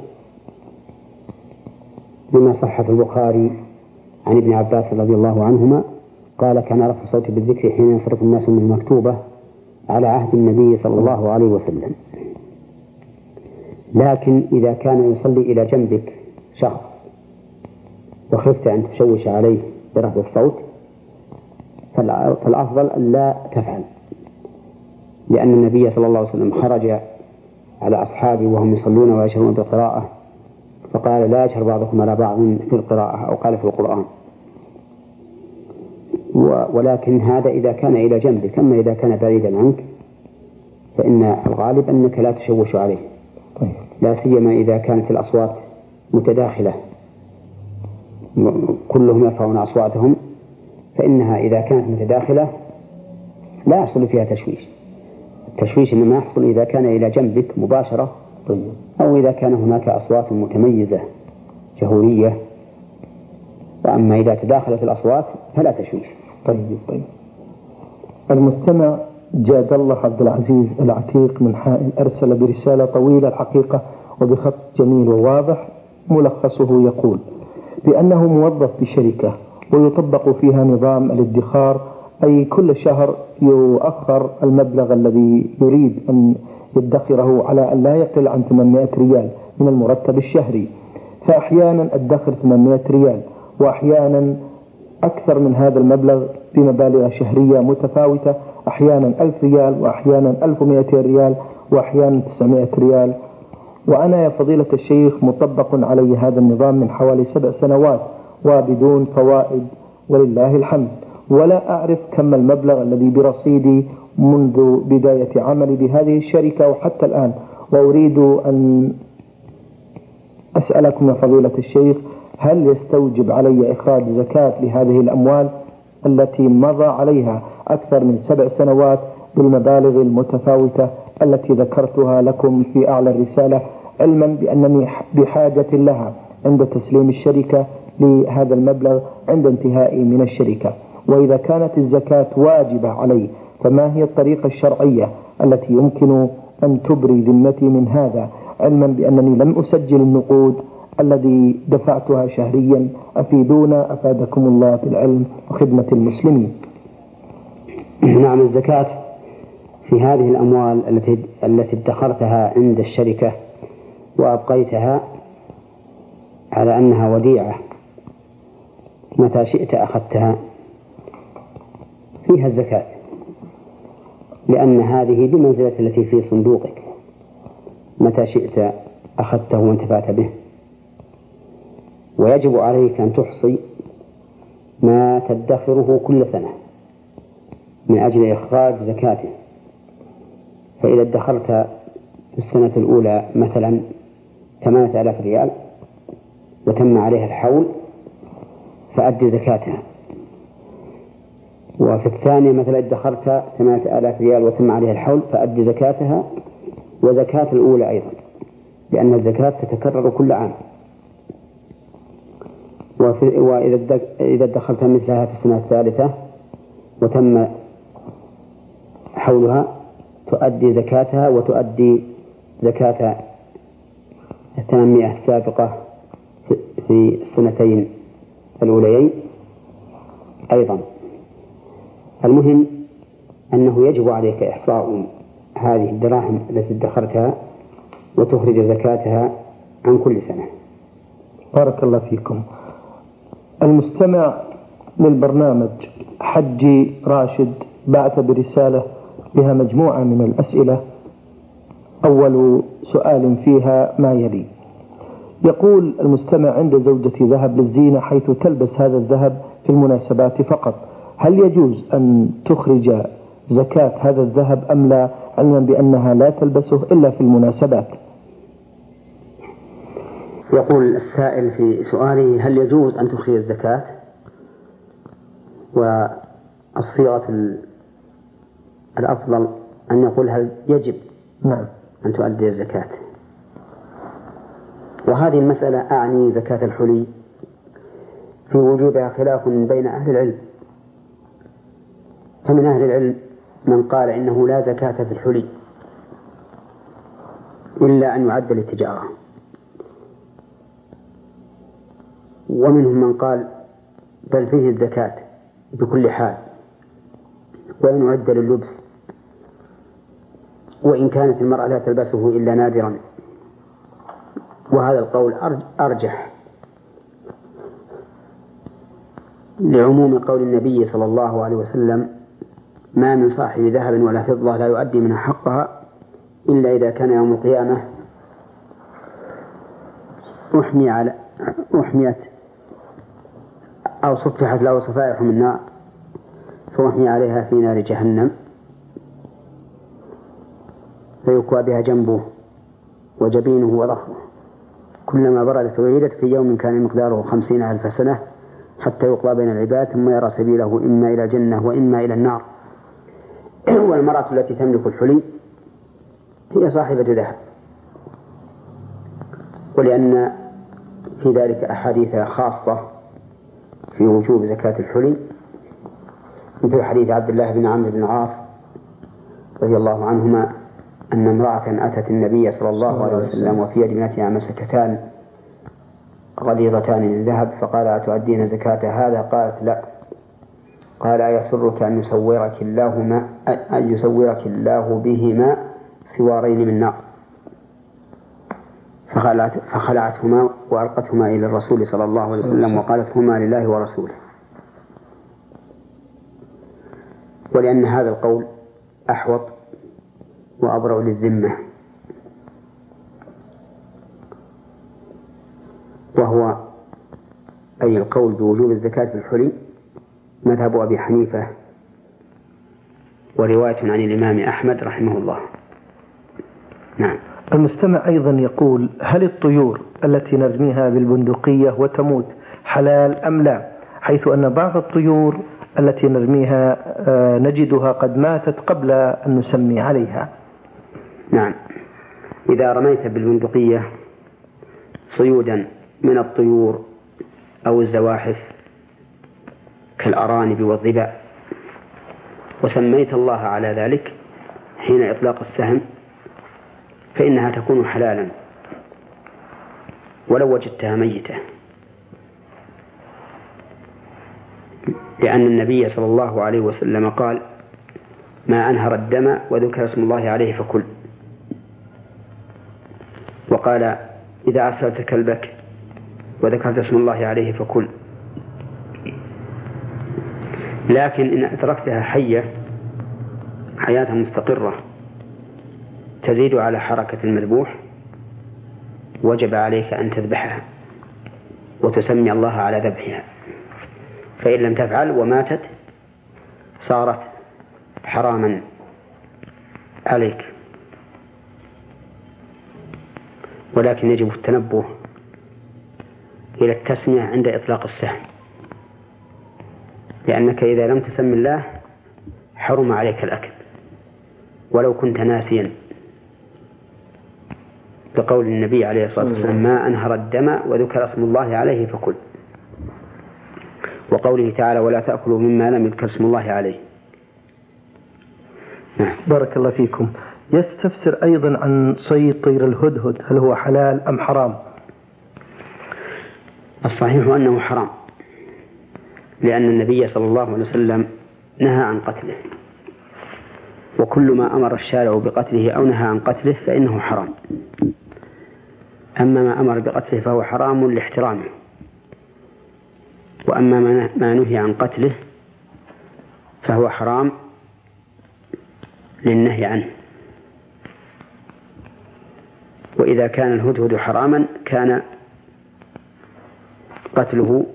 لما صح في البخاري عن ابن عباس رضي الله عنهما قال: كان رفع الصوت بالذكر حين ينصرف الناس من المكتوبة على عهد النبي صلى الله عليه وسلم. لكن إذا كان يصلي إلى جنبك شخص وخفت أن تشوش عليه برفع الصوت فالأفضل أن لا تفعل، لأن النبي صلى الله عليه وسلم خرج على أصحابه وهم يصلون ويشهرون بالقراءة فقال: لا يشهر بعضكم على بعض في القراءة، أو قال في القرآن. ولكن هذا إذا كان إلى جنبك، أما إذا كان بعيدا عنك فإن الغالب أنك لا تشوش عليه، لا سيما إذا كانت الأصوات متداخلة كلهم يرفعون أصواتهم، فإنها إذا كانت متداخلة لا يحصل فيها تشويش. التشويش إنما يحصل إذا كان إلى جنبك مباشرة، أو إذا كان هناك أصوات متميزة جهورية. وأما إذا تداخلت الأصوات فلا تشويش. طيب. المستمع جاد الله عبد العزيز العتيق من حائل أرسل برسالة طويلة الحقيقة وبخط جميل وواضح، ملخصه يقول بأنه موظف بشركة ويطبق فيها نظام الادخار، أي كل شهر يؤخر المبلغ الذي يريد أن يدخره على أن لا يقل عن 800 ريال من المرتب الشهري، فأحيانا أدخر 800 ريال وأحيانا أكثر من هذا المبلغ بمبالغ شهرية متفاوتة، أحيانا 1000 ريال وأحيانا 1200 ريال وأحيانا 900 ريال. وأنا يا فضيلة الشيخ مطبق علي هذا النظام من حوالي 7 سنوات وبدون فوائد ولله الحمد، ولا أعرف كم المبلغ الذي برصيدي منذ بداية عملي بهذه الشركة وحتى الآن. وأريد أن أسألكم يا فضيلة الشيخ، هل يستوجب علي إخراج زكاة لهذه الأموال التي مضى عليها أكثر من 7 سنوات بالمبالغ المتفاوتة التي ذكرتها لكم في أعلى الرسالة، علما بأنني بحاجة لها عند تسليم الشركة لهذا المبلغ عند انتهائي من الشركة؟ وإذا كانت الزكاة واجبة علي فما هي الطريقة الشرعية التي يمكن أن تبري ذمتي من هذا، علما بأنني لم أسجل النقود الذي دفعتها شهريا؟ أفيدونا أفادكم الله بالعلم وخدمة المسلمين. نعم، الزكاة في هذه الأموال التي ادخرتها عند الشركة وأبقيتها على أنها وديعة متى شئت أخذتها فيها الزكاة، لأن هذه بمنزلة التي في صندوقك، متى شئت أخذته وانتفعت به. ويجب عليك أن تحصي ما تدخره كل سنة من أجل إخراج زكاته. فإذا ادخرت في السنة الأولى مثلا 8000 ريال وتم عليها الحول فأدي زكاتها، وفي الثانية مثلا ادخرت 8000 ريال وتم عليها الحول فأدي زكاتها وزكاة الأولى أيضا، لأن الزكاة تتكرر كل عام. وإذا ادخرت مثلها في السنة الثالثة وتم حولها تؤدي زكاتها وتؤدي زكاة 800 السابقة في السنتين الأوليين أيضا. المهم أنه يجب عليك إحصاء هذه الدراهم التي ادخرتها وتخرج زكاتها عن كل سنة. بارك الله فيكم. المستمع للبرنامج حجي راشد بعث برسالة بها مجموعة من الأسئلة. أول سؤال فيها ما يلي: يقول المستمع: عند زوجتي ذهب للزينة حيث تلبس هذا الذهب في المناسبات فقط، هل يجوز أن تخرج زكاة هذا الذهب أم لا، علما بأنها لا تلبسه إلا في المناسبات؟ يقول السائل في سؤاله: هل يجوز أن تخرج الزكاة؟ والصيغة الأفضل أن يقول: هل يجب نعم أن تؤدي الزكاة؟ وهذه المسألة أعني زكاة الحلي في وجوبها خلاف بين أهل العلم، فمن أهل العلم من قال إنه لا زكاة في الحلي إلا أن يعد للتجارة، ومنهم من قال بل فيه الزكاة بكل حال وإن عد لللبس، وإن كانت المرأة لا تلبسه إلا نادرا. وهذا القول أرجح لعموم قول النبي صلى الله عليه وسلم: ما من صاحب ذهب ولا فضة لا يؤدي منها حقها إلا إذا كان يوم القيامة أحميت أو صفحت له صفائح من نار فأحمي عليها في نار جهنم فيكوى بها جنبه وجبينه وظهره، كلما بردت وعيدت في يوم كان مقداره 50,000 سنة حتى يقضى بين العباد ثم يرى سبيله إما إلى الجنة وإما إلى النار. والمرأة التي تملك الحلي هي صاحبة ذهب، ولأن في ذلك أحاديث خاصة في وجوب زكاة الحلي، مثل حديث عبد الله بن عمرو بن العاص رضي الله عنهما أن امرأة أتت النبي صلى الله عليه وسلم وفي يد ابنتها مسكتان غليظتان من ذهب، فقال: أتؤدين زكاة هذا؟ قالت: لا. قال: أيسرك أن يسورك الله بهما سوارين من نار؟ فخلعتهما وألقتهما إلى الرسول صلى الله عليه وسلم وقالت: هما لله ورسوله. ولأن هذا القول أحوط وأبرأ للذمة، وهو أي القول بوجوب الزكاة في الحلي مذهب أبي حنيفة ورواية عن الإمام أحمد رحمه الله. نعم. المستمع أيضا يقول: هل الطيور التي نرميها بالبندقية وتموت حلال أم لا؟ حيث أن بعض الطيور التي نرميها نجدها قد ماتت قبل أن نسمي عليها. نعم، إذا رميت بالبندقية صيودا من الطيور أو الزواحف كالأرانب والظباء وسميت الله على ذلك حين إطلاق السهم فإنها تكون حلالا ولو وجدتها ميتة، لأن النبي صلى الله عليه وسلم قال: ما أنهر الدم وذكر اسم الله عليه فكل. وقال: إذا أرسلت كلبك وذكرت اسم الله عليه فكل. لكن إن أتركتها حياة مستقرة تزيد على حركة المذبوح وجب عليك أن تذبحها وتسمي الله على ذبحها، فإن لم تفعل وماتت صارت حراما عليك. ولكن يجب التنبه إلى التسمية عند إطلاق السهم، لأنك إذا لم تسم الله حرم عليك الأكل ولو كنت ناسيا، بقول النبي عليه الصلاة والسلام: ما أنهر الدم وذكر اسم الله عليه فكل، وقوله تعالى: ولا تأكلوا مما لم يذكر اسم الله عليه. بارك الله فيكم. يستفسر أيضا عن صيد طير الهدهد، هل هو حلال أم حرام؟ الصحيح أنه حرام، لأن النبي صلى الله عليه وسلم نهى عن قتله، وكل ما أمر الشارع بقتله أو نهى عن قتله فإنه حرام. أما ما أمر بقتله فهو حرام لاحترامه، وأما ما نهي عن قتله فهو حرام للنهي عنه. وإذا كان الهدهد حراما كان قتله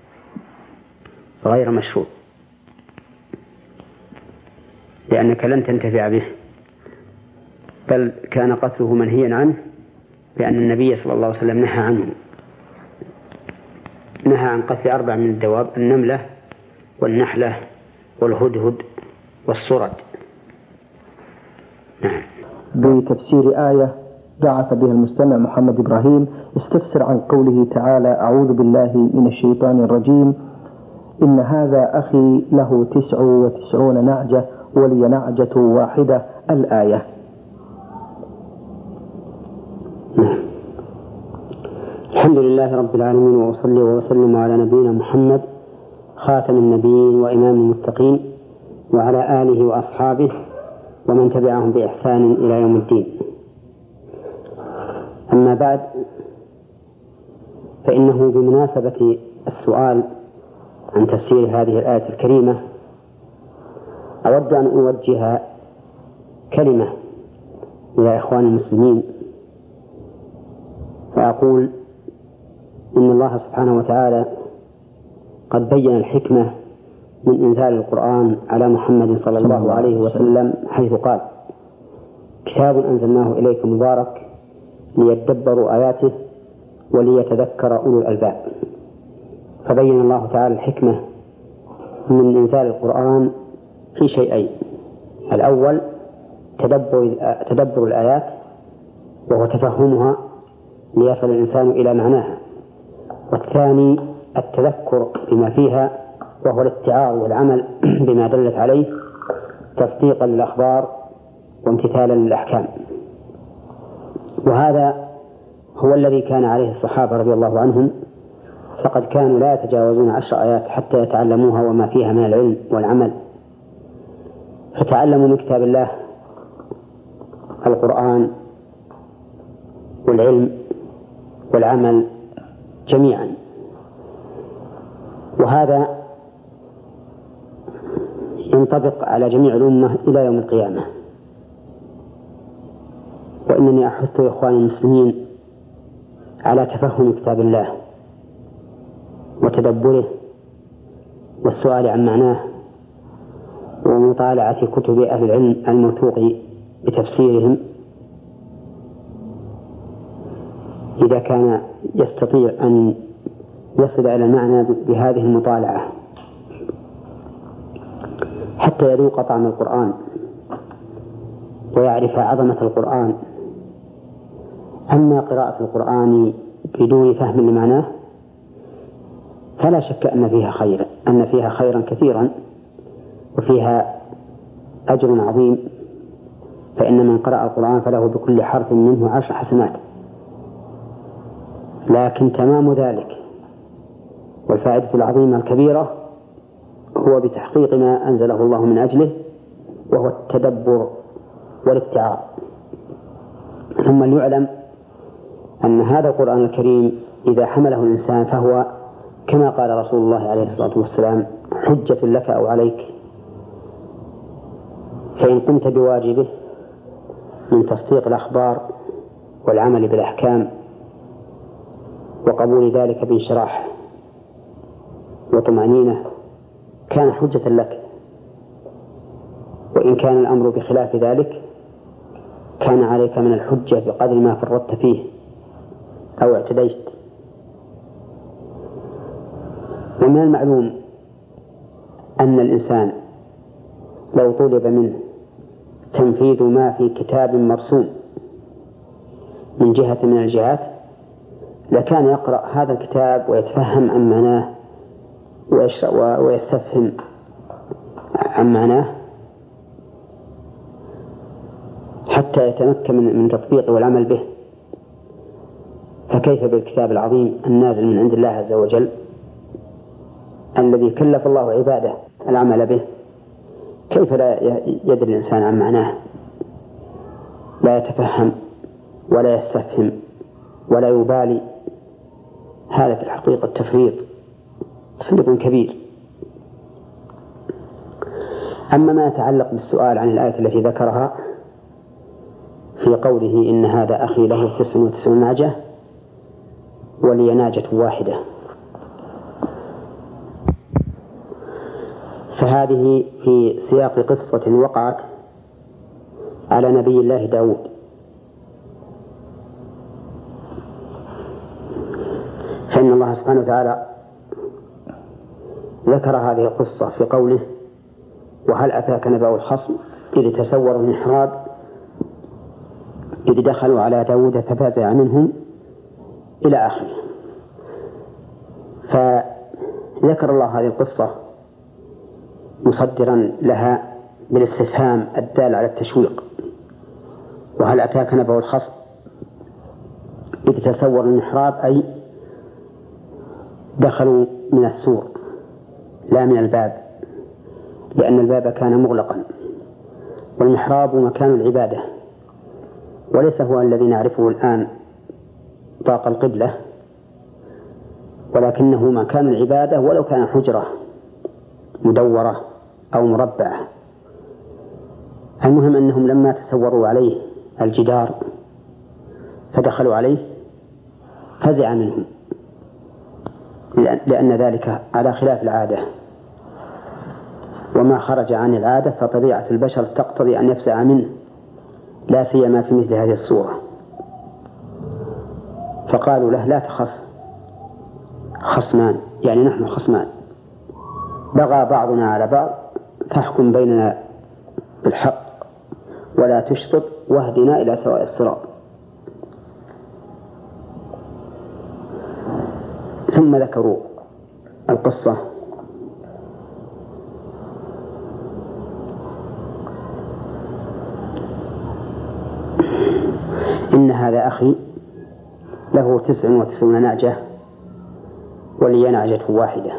غير مشروع، لأنك لن تنتفع به، بل كان قتله منهيا عنه، لأن النبي صلى الله عليه وسلم نهى عنه، نهى عن قتل 4 من الدواب: النملة والنحلة والهدهد والصرد. بتفسير آية بعث بها المستمع محمد إبراهيم استفسر عن قوله تعالى: أعوذ بالله من الشيطان الرجيم، إن هذا أخي له 99 نعجة ولي نعجة واحدة، الآية. الحمد لله رب العالمين، وأصلي وأسلم على نبينا محمد خاتم النبيين وإمام المتقين، وعلى آله وأصحابه ومن تبعهم بإحسان إلى يوم الدين. أما بعد، فإنه بمناسبة السؤال عن تفسير هذه الآية الكريمة أود أن أوجه كلمة إلى إخوان المسلمين، فأقول إن الله سبحانه وتعالى قد بين الحكمة من إنزال القرآن على محمد صلى الله عليه وسلم، حيث قال: كتاب أنزلناه إليك مبارك ليدبروا آياته وليتذكر أولو الألباب. فبين الله تعالى الحكمة من إنزال القرآن في شيئين: الأول تدبر الآيات وهو تفهمها ليصل الإنسان إلى معناها، والثاني التذكر بما فيها وهو الاتعاظ والعمل بما دلت عليه تصديقا للأخبار وامتثالا للأحكام. وهذا هو الذي كان عليه الصحابة رضي الله عنهم، فقد كانوا لا يتجاوزون 10 آيات حتى يتعلموها وما فيها من العلم والعمل، فتعلموا من كتاب الله القرآن والعلم والعمل جميعا. وهذا ينطبق على جميع الأمة إلى يوم القيامة. وإنني أحث إخواني المسلمين على تفهم كتاب الله وتدبره والسؤال عن معناه ومطالعة كتب أهل العلم الموثوق بتفسيرهم إذا كان يستطيع أن يصل إلى المعنى بهذه المطالعة حتى يذوق طعم القرآن ويعرف عظمة القرآن. أما قراءة القرآن بدون فهم لمعناه فلا شك أن فيها خيرا كثيرا وفيها أجر عظيم، فإن من قرأ القرآن فله بكل حرف منه 10 حسنات. لكن تمام ذلك والفائدة العظيمة الكبيرة هو بتحقيق ما أنزله الله من أجله، وهو التدبر والاتعاظ. ثم ليعلم أن هذا القرآن الكريم إذا حمله الإنسان فهو كما قال رسول الله عليه الصلاة والسلام: حجة لك أو عليك، فإن قمت بواجبه من تصديق الأخبار والعمل بالأحكام وقبول ذلك بانشراح وطمأنينة كان حجة لك، وإن كان الأمر بخلاف ذلك كان عليك من الحجة بقدر ما فرطت فيه أو اعتديت. ومن المعلوم أن الإنسان لو طلب منه تنفيذ ما في كتاب مرسوم من جهة من الجهات لكان يقرأ هذا الكتاب ويتفهم عن معناه ويستفهم عن معناه حتى يتمكن من تطبيقه والعمل به. فكيف بالكتاب العظيم النازل من عند الله عز وجل الذي كلف الله عباده العمل به؟ كيف لا يدري الإنسان عن معناه، لا يتفهم ولا يستفهم ولا يبالي؟ هذا في الحقيقة تفريط كبير. أما ما يتعلق بالسؤال عن الآية التي ذكرها في قوله: إن هذا أخي له 99 نعجة ولي نعجة واحدة، فهذه في سياق قصة وقعت على نبي الله داود. فإن الله سبحانه وتعالى ذكر هذه القصة في قوله: وهل أتاك نبأ الخصم إذ إذ دخلوا على داود ففزع منهم إلى آخره. فذكر الله هذه القصة مصدرا لها بالاستفهام الدال على التشويق: وهل أتاك نبأ الخصم إذ تسوروا المحراب، أي دخلوا من السور لا من الباب، لأن الباب كان مغلقا، والمحراب مكان العبادة، وليس هو الذي نعرفه الآن طاق القبلة، ولكنه مكان العبادة ولو كان حجرة مدورة أو مربعة. المهم أنهم لما تسوروا عليه الجدار فدخلوا عليه فزع منهم، لأن ذلك على خلاف العادة، وما خرج عن العادة فطبيعة البشر تقتضي أن يفزع منه، لا سيما في مثل هذه الصورة. فقالوا له: لا تخف، خصمان، يعني نحن خصمان، بغى بعضنا على بعض فاحكم بيننا بالحق ولا تشطط واهدنا إلى سواء الصراط. ثم ذكروا القصة إن هذا أخي له 99 نعجة ولي نعجة واحدة،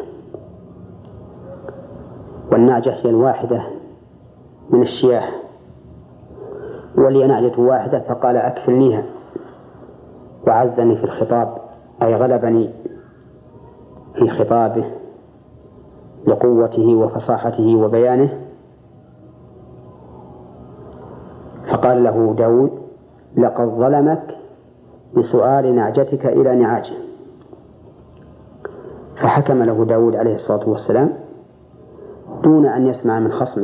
والنعجة هي الواحدة من الشياه، ولي نعجة واحدة، فقال: أكفلنيها، وعزني في الخطاب، أي غلبني في خطابه لقوته وفصاحته وبيانه. فقال له داود: لقد ظلمك بسؤال نعجتك إلى نعاجه. فحكم له داود عليه الصلاة والسلام دون أن يسمع من خصمه.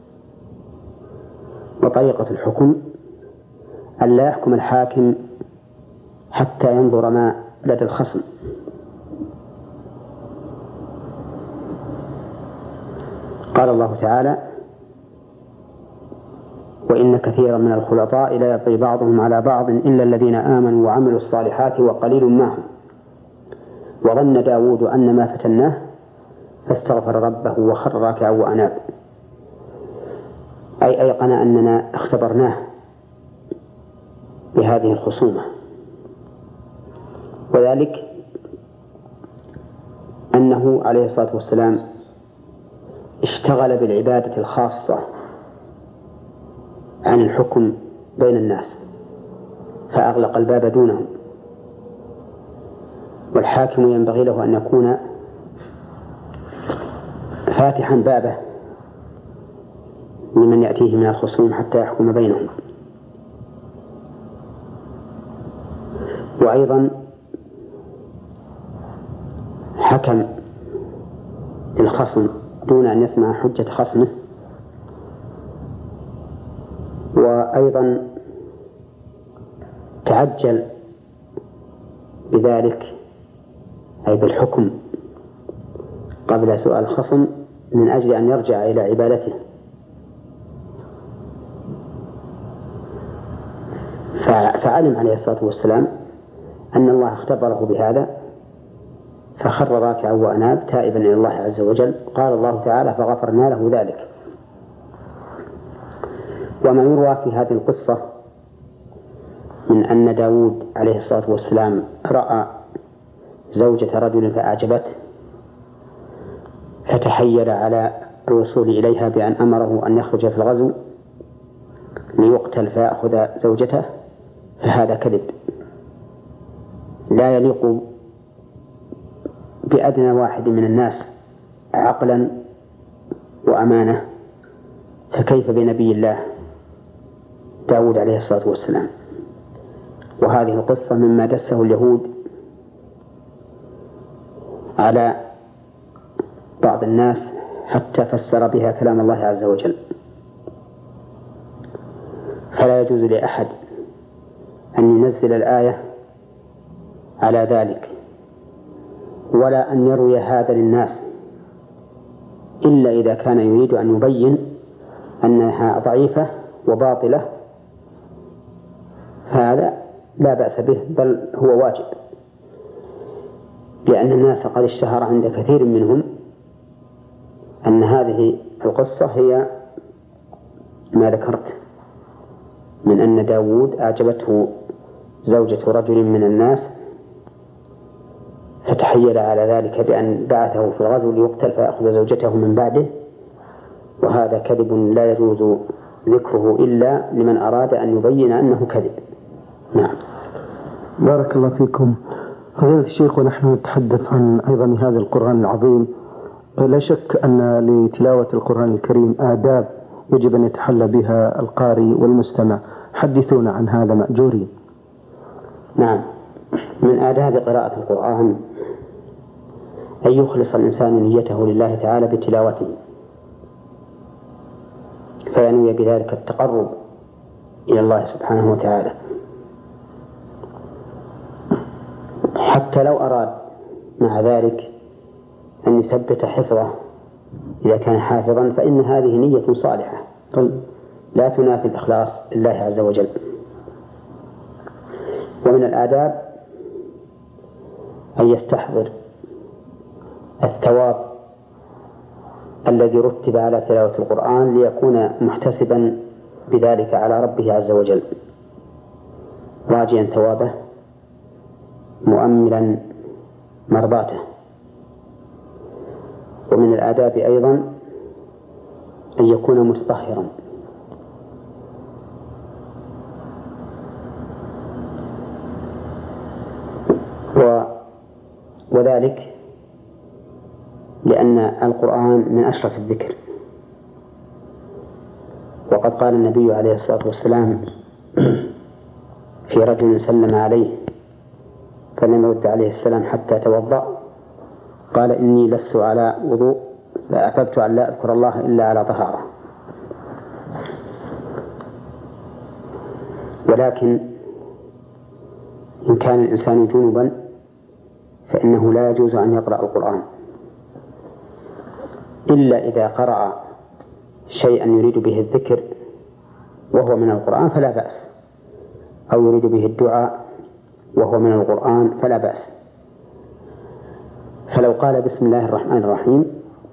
وطريقة الحكم أن لا يحكم الحاكم حتى ينظر ما لدى الخصم. قال الله تعالى: وإن كثيرا من الخلطاء لا يبغي بعضهم على بعض إلا الذين آمنوا وعملوا الصالحات وقليل معهم وظن داود أن ما فتناه فاستغفر ربه وخر راكعا وأناب، أي أيقن أننا اختبرناه بهذه الخصومة. وذلك أنه عليه الصلاة والسلام اشتغل بالعبادة الخاصة عن الحكم بين الناس فأغلق الباب دونهم. والحاكم ينبغي له أن يكون فاتحا بابه لمن يأتيه من الخصوم حتى يحكم بينهم. وأيضا حكم الخصم دون أن يسمع حجة خصمه. وأيضا تعجل بذلك، أي بالحكم قبل سؤال الخصم، من أجل أن يرجع إلى عبادته. فعلم عليه الصلاة والسلام أن الله اختبره بهذا فخر راكعا وأناب تائبا إلى الله عز وجل. قال الله تعالى: فغفرنا له ذلك. وما يروى في هذه القصة من أن داود عليه الصلاة والسلام رأى زوجة رجل فأعجبته فتحير على الوصول إليها بأن أمره أن يخرج في الغزو ليقتل فيأخذ زوجته، فهذا كذب لا يليق بأدنى واحد من الناس عقلا وأمانة، فكيف بنبي الله داود عليه الصلاة والسلام. وهذه القصة مما دسه اليهود على بعض الناس حتى فسر بها كلام الله عز وجل. فلا يجوز لأحد أن ينزل الآية على ذلك ولا أن يروي هذا للناس إلا إذا كان يريد أن يبين أنها ضعيفة وباطلة، لا بأس به بل هو واجب، لأن الناس قد اشتهر عند كثير منهم أن هذه القصة هي ما ذكرت من أن داود أعجبته زوجة رجل من الناس فتحيل على ذلك بأن بعثه في الغزو ليقتل فيأخذ زوجته من بعده، وهذا كذب لا يجوز ذكره إلا لمن أراد أن يبين أنه كذب. نعم. بارك الله فيكم فضيلة الشيخ. ونحن نتحدث عن أيضا هذا القرآن العظيم، لا شك أن لتلاوة القرآن الكريم آداب يجب أن يتحلى بها القارئ والمستمع، حدثونا عن هذا مأجورين. نعم، من آداب قراءة القرآن أن يخلص الإنسان نيته لله تعالى بتلاوته، فينوي بذلك التقرب إلى الله سبحانه وتعالى، حتى لو أراد مع ذلك أن يثبت حفظه إذا كان حافظا، فإن هذه نية صالحة لا تنافي الإخلاص لله عز وجل. ومن الآداب أن يستحضر الثواب الذي رتب على تلاوة القرآن ليكون محتسبا بذلك على ربه عز وجل، راجيا ثوابه مؤملا مرضاته. ومن الآداب أيضا أن يكون متطهرا، وذلك لأن القرآن من أشرف الذكر، وقد قال النبي عليه الصلاة والسلام في رجل سلم عليه فلم يرد عليه السلام حتى توضأ، قال إني لست على وضوء فأحببت أن لا أذكر الله إلا على طهارة. ولكن إن كان الإنسان جنبا فإنه لا يجوز أن يقرأ القرآن إلا إذا قرأ شيئا يريد به الذكر وهو من القرآن فلا بأس، أو يريد به الدعاء وهو من القرآن فلا بأس. فلو قال بسم الله الرحمن الرحيم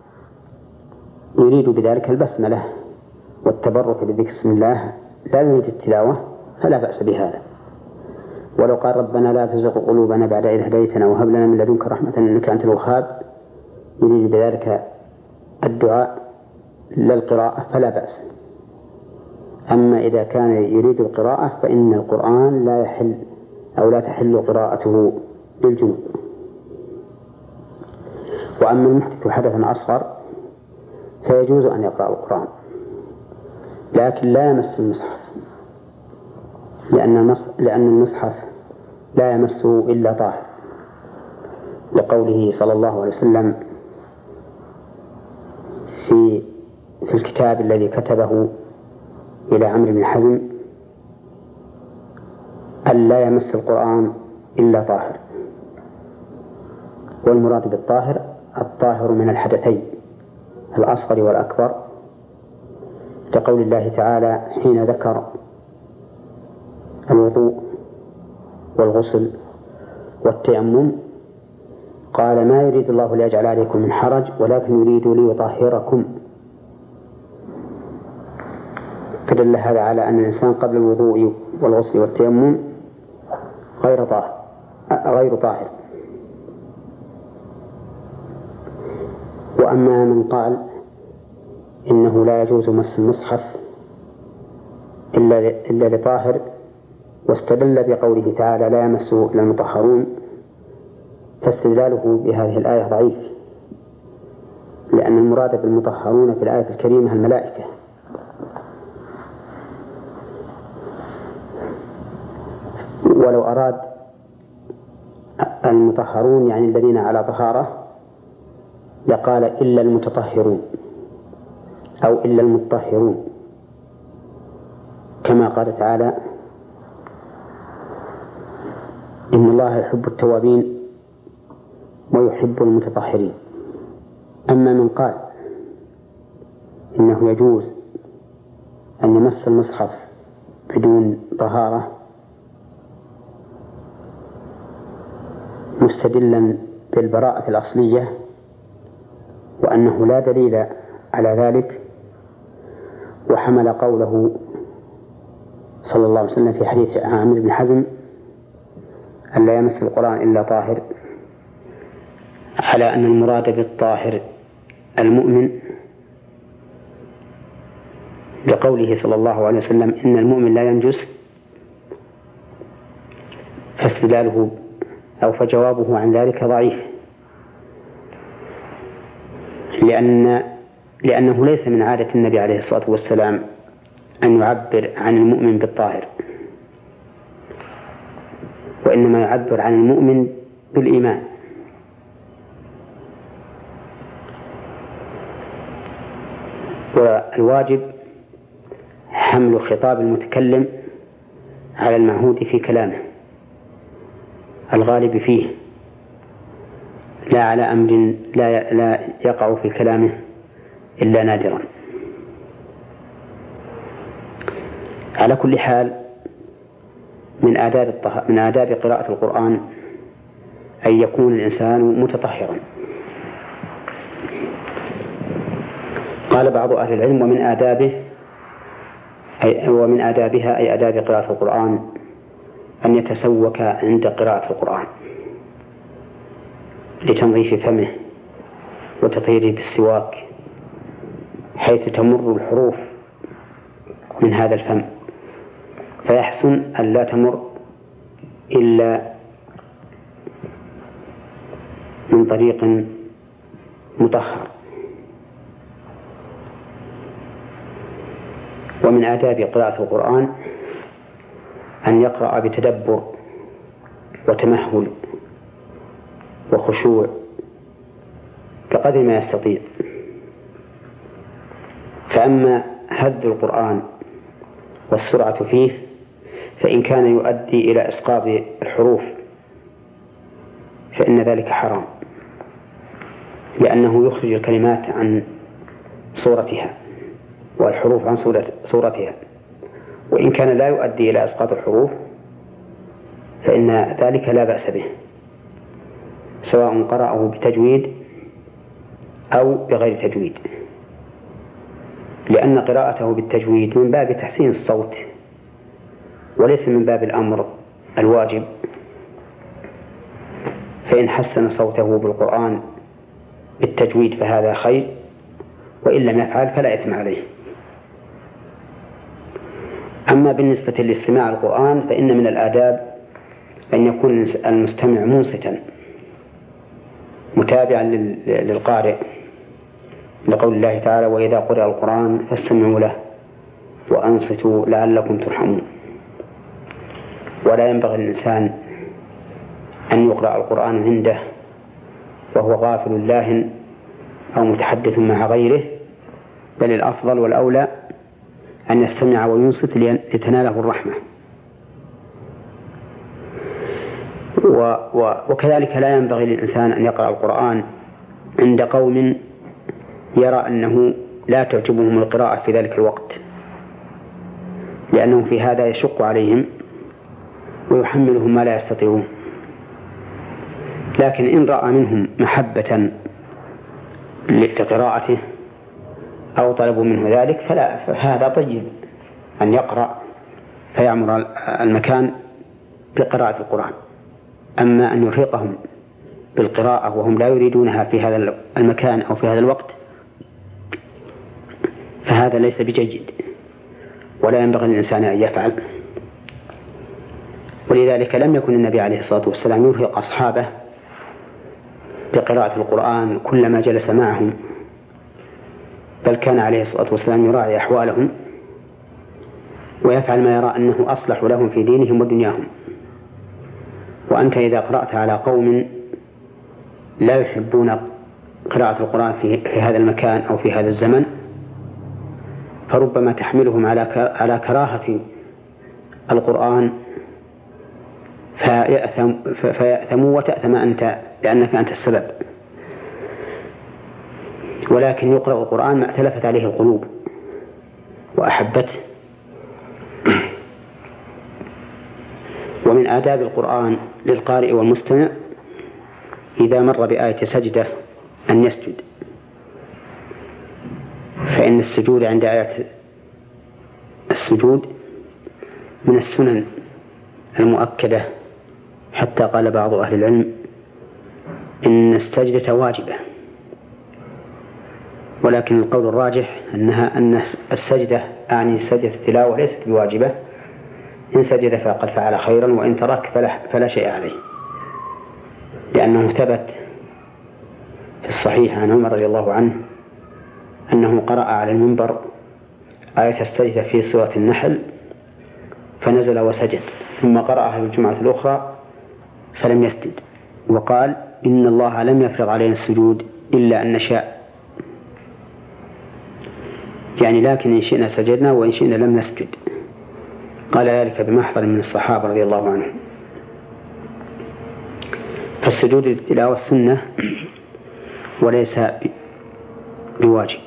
يريد بذلك البسملة والتبرك بذكر اسم الله لا يريد التلاوة فلا بأس بهذا. ولو قال ربنا لا تزغ قلوبنا بعد إذ هديتنا وهب لنا من لدنك رحمة إنك أنت الوهاب يريد بذلك الدعاء لا القراءة فلا بأس. أما إذا كان يريد القراءة فإن القرآن لا يحل أو لا تحل قراءته للجنوب. وأما المحدث حدثا أصغر فيجوز أن يقرأ القرآن لكن لا يمس المصحف، لأن المصحف لا يمسه إلا طاهر، لقوله صلى الله عليه وسلم في الكتاب الذي كتبه إلى عمرو بن حزم أن لا يمس القرآن إلا طاهر. والمراد بالطاهر الطاهر من الحدثين الأصغر والأكبر، كقول الله تعالى حين ذكر الوضوء والغسل والتيمم قال ما يريد الله ليجعل عليكم من حرج ولكن يريد ليطهركم. فدل هذا على أن الإنسان قبل الوضوء والغسل والتيمم غير طاهر. وأما من قال إنه لا يجوز مس المصحف إلا لطاهر واستدل بقوله تعالى لا يمسه إلا المطهرون، فاستدلاله بهذه الآية ضعيف، لأن المراد بالمطهرون في الآية الكريمة الملائكة، ولو أراد المطهرون يعني الذين على طهارة لقال إلا المتطهرون أو إلا المطهرون، كما قال تعالى إن الله يحب التوابين ويحب المتطهرين. أما من قال إنه يجوز أن يمس المصحف بدون طهارة مستدلا بالبراءة الأصلية وأنه لا دليل على ذلك، وحمل قوله صلى الله عليه وسلم في حديث عامر بن حزم أن لا يمس القرآن إلا طاهر على أن المراد بالطاهر المؤمن، بقوله صلى الله عليه وسلم إن المؤمن لا ينجس، فاستدلاله أو فجوابه عن ذلك ضعيف، لأنه ليس من عادة النبي عليه الصلاة والسلام أن يعبر عن المؤمن بالطاهر، وإنما يعبر عن المؤمن بالإيمان. والواجب حمل خطاب المتكلم على المعهود في كلامه الغالب فيه، لا على أمر لا يقع في كلامه إلا نادرا. على كل حال من آداب قراءة القرآن أن يكون الإنسان متطهرا. قال بعض أهل العلم ومن آدابها أي آداب قراءة القرآن أن يتسوك عند قراءة القرآن لتنظيف فمه وتطهيره بالسواك، حيث تمر الحروف من هذا الفم، فيحسن أن لا تمر إلا من طريق مطهر. ومن آداب قراءة القرآن أن يقرأ بتدبر وتمهل وخشوع بقدر ما يستطيع. فأما هذ القرآن والسرعة فيه فإن كان يؤدي إلى إسقاط الحروف فإن ذلك حرام، لأنه يخرج الكلمات عن صورتها والحروف عن صورتها. وإن كان لا يؤدي إلى إسقاط الحروف فإن ذلك لا بأس به، سواء قرأه بتجويد أو بغير تجويد، لأن قراءته بالتجويد من باب تحسين الصوت وليس من باب الأمر الواجب. فإن حسن صوته بالقرآن بالتجويد فهذا خير، وإن لم يفعل فلا إثم عليه. أما بالنسبة لاستماع القرآن فإن من الآداب أن يكون المستمع منصتا متابعا للقارئ، لقول الله تعالى وإذا قرأ القرآن فاستمعوا له وأنصتوا لعلكم ترحمون. ولا ينبغي للإنسان أن يقرأ القرآن عنده وهو غافل لاهٍ أو متحدث مع غيره، بل الأفضل والأولى أن يستمع وينصت لتناله الرحمة. وكذلك لا ينبغي للإنسان أن يقرأ القرآن عند قوم يرى أنه لا تعجبهم القراءة في ذلك الوقت، لأنه في هذا يشق عليهم ويحملهم ما لا يستطيعون. لكن إن رأى منهم محبة لقراءته أو طلبوا منه ذلك فهذا طيب أن يقرأ فيعمر المكان بقراءة القرآن. أما أن يرهقهم بالقراءة وهم لا يريدونها في هذا المكان أو في هذا الوقت فهذا ليس بجيد، ولا ينبغي للإنسان أن يفعل. ولذلك لم يكن النبي عليه الصلاة والسلام يرهق أصحابه بقراءة القرآن كلما جلس معهم، بل كان عليه الصلاة والسلام يراعي أحوالهم ويفعل ما يرى أنه أصلح لهم في دينهم ودنياهم. وأنت إذا قرأت على قوم لا يحبون قراءة القرآن في هذا المكان أو في هذا الزمن فربما تحملهم على كراهة القرآن فيأثموا وتأثم أنت لأنك أنت السبب. ولكن يقرأ القرآن ما ائتلفت عليه القلوب وأحبته. ومن آداب القرآن للقارئ والمستمع إذا مر بآية سجدة أن يسجد، فإن السجود عند آية السجود من السنن المؤكدة، حتى قال بعض أهل العلم إن السجدة واجبة، ولكن القول الراجح أن السجدة أعني سجدة التلاوة ليست بواجبة، إن سجد فقد فعل خيرا، وإن ترك فلا شيء عليه، لأنه ثبت في الصحيح عن عمر رضي الله عنه أنه قرأ على المنبر آية السجدة في سورة النحل فنزل وسجد، ثم قرأها في الجمعة الأخرى فلم يسجد، وقال إن الله لم يفرض علينا السجود إلا أن نشاء، يعني لكن إن شئنا سجدنا وإن شئنا لم نسجد. قال ذلك بمحضر من الصحابة رضي الله عنهم. فالسجود للتلاوة سنة وليس بواجب.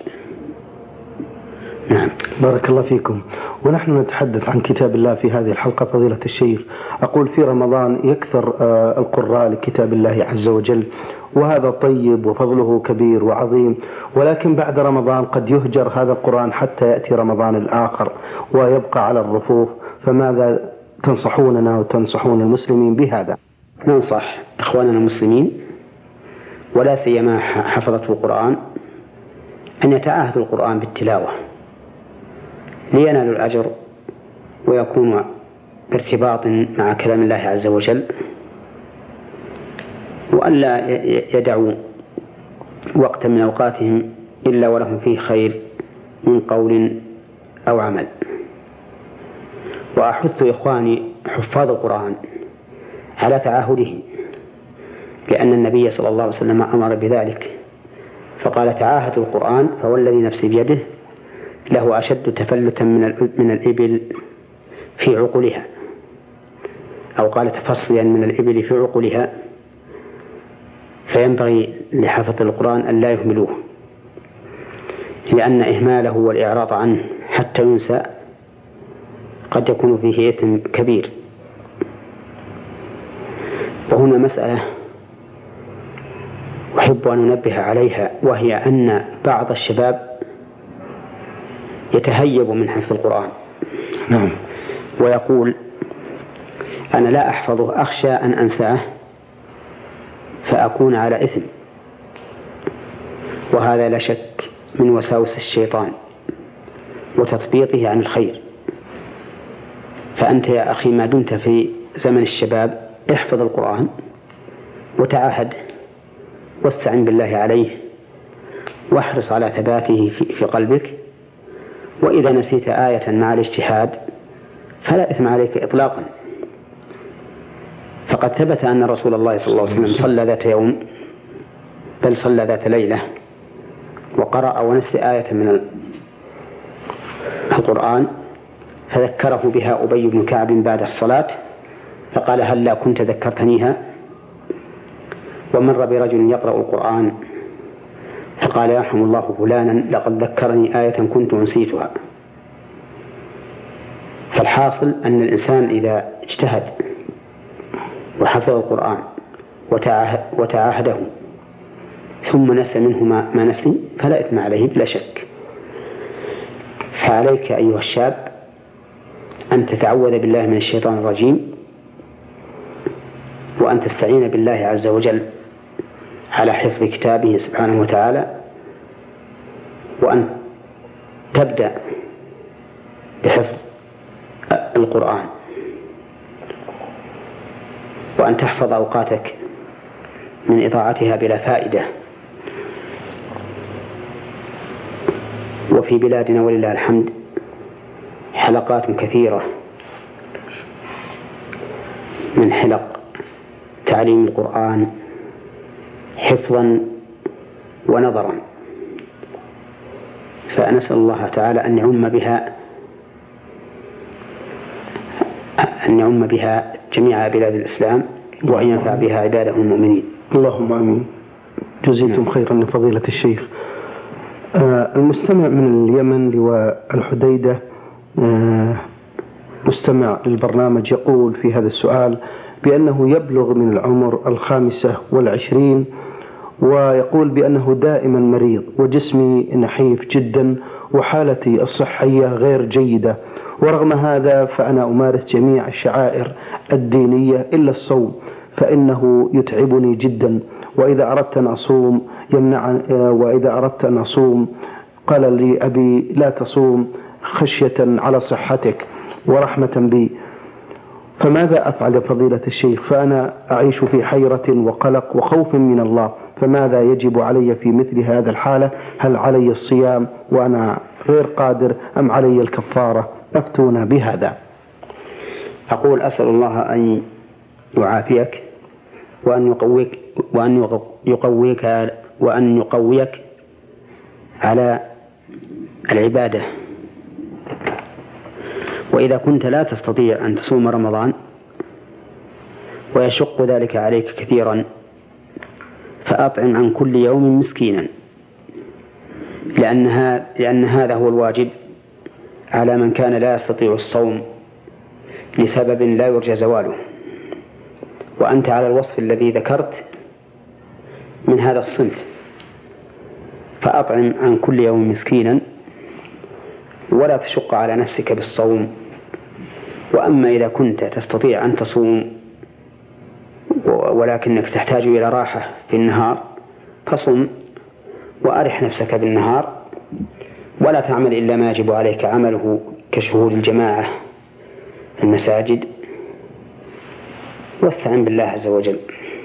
نعم، بارك الله فيكم. ونحن نتحدث عن كتاب الله في هذه الحلقة فضيلة الشيخ. أقول في رمضان يكثر القراء لكتاب الله عز وجل، وهذا طيب وفضله كبير وعظيم، ولكن بعد رمضان قد يهجر هذا القرآن حتى يأتي رمضان الآخر ويبقى على الرفوف، فماذا تنصحوننا وتنصحون المسلمين بهذا؟ ننصح إخواننا المسلمين ولا سيما حفظة القرآن أن يتعاهدوا القرآن بالتلاوة لينالوا الأجر ويكون ارتباط مع كلام الله عز وجل، وألا يدعوا وقتا من أوقاتهم إلا ولهم فيه خير من قول أو عمل. وأحث إخواني حفاظ القرآن على تعاهده، لأن النبي صلى الله عليه وسلم أمر بذلك فقال تعاهدوا القرآن فوالذي نفسي بيده له أشد تفلتا من الإبل في عقلها، أو قال تفصيا من الإبل في عقلها، فينبغي لحفظ القرآن أن لا يهملوه، لأن إهماله والإعراض عنه حتى ينسى قد يكون فيه إثم كبير. وهنا مسألة أحب أن أنبه عليها، وهي أن بعض الشباب يتهيب من حفظ القرآن. نعم. ويقول أنا لا أحفظه، أخشى أن أنساه فأكون على إثم، وهذا لا شك من وساوس الشيطان وتثبيطه عن الخير. فأنت يا أخي ما دمت في زمن الشباب احفظ القرآن وتعاهد واستعن بالله عليه واحرص على ثباته في قلبك، وإذا نسيت آية مع الاجتهاد فلا إثم عليك إطلاقا. فقد ثبت أن رسول الله صلى الله عليه وسلم صلى ذات يوم، بل صلى ذات ليلة، وقرأ ونسي آية من القرآن فذكره بها أبي بن كعب بعد الصلاة فقال هلا كنت ذكرتنيها. ومر برجل يقرأ القرآن فقال يرحم الله فلانا لقد ذكرني آية كنت نسيتها. فالحاصل أن الإنسان إذا اجتهد وحفظ القرآن وتعاهده ثم نسى منه ما نسي فلا إثم عليه بلا شك. فعليك أيها الشاب أن تتعوذ بالله من الشيطان الرجيم، وأن تستعين بالله عز وجل على حفظ كتابه سبحانه وتعالى، وأن تبدأ بحفظ القرآن، وأن تحفظ أوقاتك من إضاعتها بلا فائدة. وفي بلادنا ولله الحمد حلقات كثيرة من حلق تعليم القرآن حفظا ونظرا، فنسأل الله تعالى أن يعم بها جميع بلاد الإسلام وأن ينفع بها عباده المؤمنين. اللهم آمين. جزيتم خيرا لفضيلة الشيخ. المستمع من اليمن لواء الحديدة مستمع للبرنامج يقول في هذا السؤال: بأنه يبلغ من العمر 25، ويقول بأنه دائما مريض وجسمي نحيف جدا وحالتي الصحية غير جيدة، ورغم هذا فأنا أمارس جميع الشعائر الدينية إلا الصوم فإنه يتعبني جدا، وإذا أردت أن أصوم وإذا أردت أن أصوم قال لي أبي لا تصوم خشية على صحتك ورحمة بي. فماذا أفعل يا فضيلة الشيخ؟ فأنا أعيش في حيرة وقلق وخوف من الله، فماذا يجب علي في مثل هذا الحالة؟ هل علي الصيام وأنا غير قادر أم علي الكفارة؟ أفتونا بهذا. أقول أسأل الله أن يعافيك وأن يقويك على العبادة. وإذا كنت لا تستطيع أن تصوم رمضان ويشق ذلك عليك كثيرا فأطعم عن كل يوم مسكينا، لأن هذا هو الواجب على من كان لا يستطيع الصوم لسبب لا يرجى زواله، وأنت على الوصف الذي ذكرت من هذا الصنف، فأطعم عن كل يوم مسكينا ولا تشق على نفسك بالصوم. وأما إذا كنت تستطيع أن تصوم ولكنك تحتاج إلى راحة في النهار فصم وأرح نفسك بالنهار، ولا تعمل إلا ما يجب عليك عمله كشهود الجماعة في المساجد، واستعن بالله عز وجل.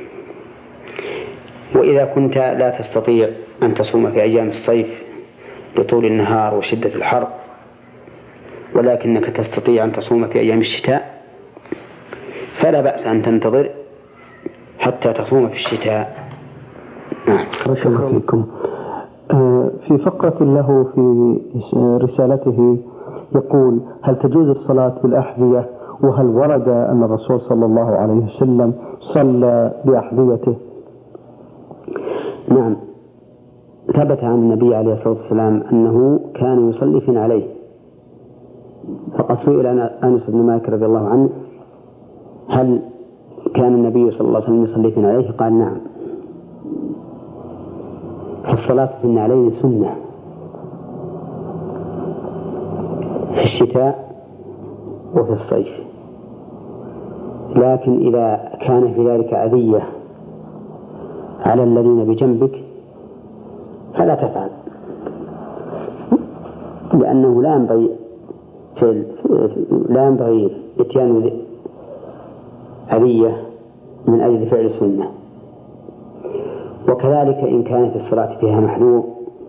وإذا كنت لا تستطيع أن تصوم في أيام الصيف لطول النهار وشدة الحر ولكنك تستطيع أن تصوم في أيام الشتاء فلا بأس أن تنتظر حتى تصوم في الشتاء. شكرا لكم. في فقرة له في رسالته يقول: هل تجوز الصلاة بالأحذية؟ وهل ورد أن الرسول صلى الله عليه وسلم صلى بأحذيته؟ نعم، ثبت عن النبي عليه الصلاة والسلام أنه كان يصلي في عليه. فقد سئل أنس بن مالك رضي الله عنه: هل كان النبي صلى الله عليه وسلم يصلي في عليه؟ قال: نعم. فالصلاة في النعلين سنة في الشتاء وفي الصيف، لكن إذا كان في ذلك أذية على الذين بجنبك فلا تفعل، لأنه لا ينبغي إتيان أذية من أجل فعل السنة. وكذلك إن كانت الصلاة فيها محذور،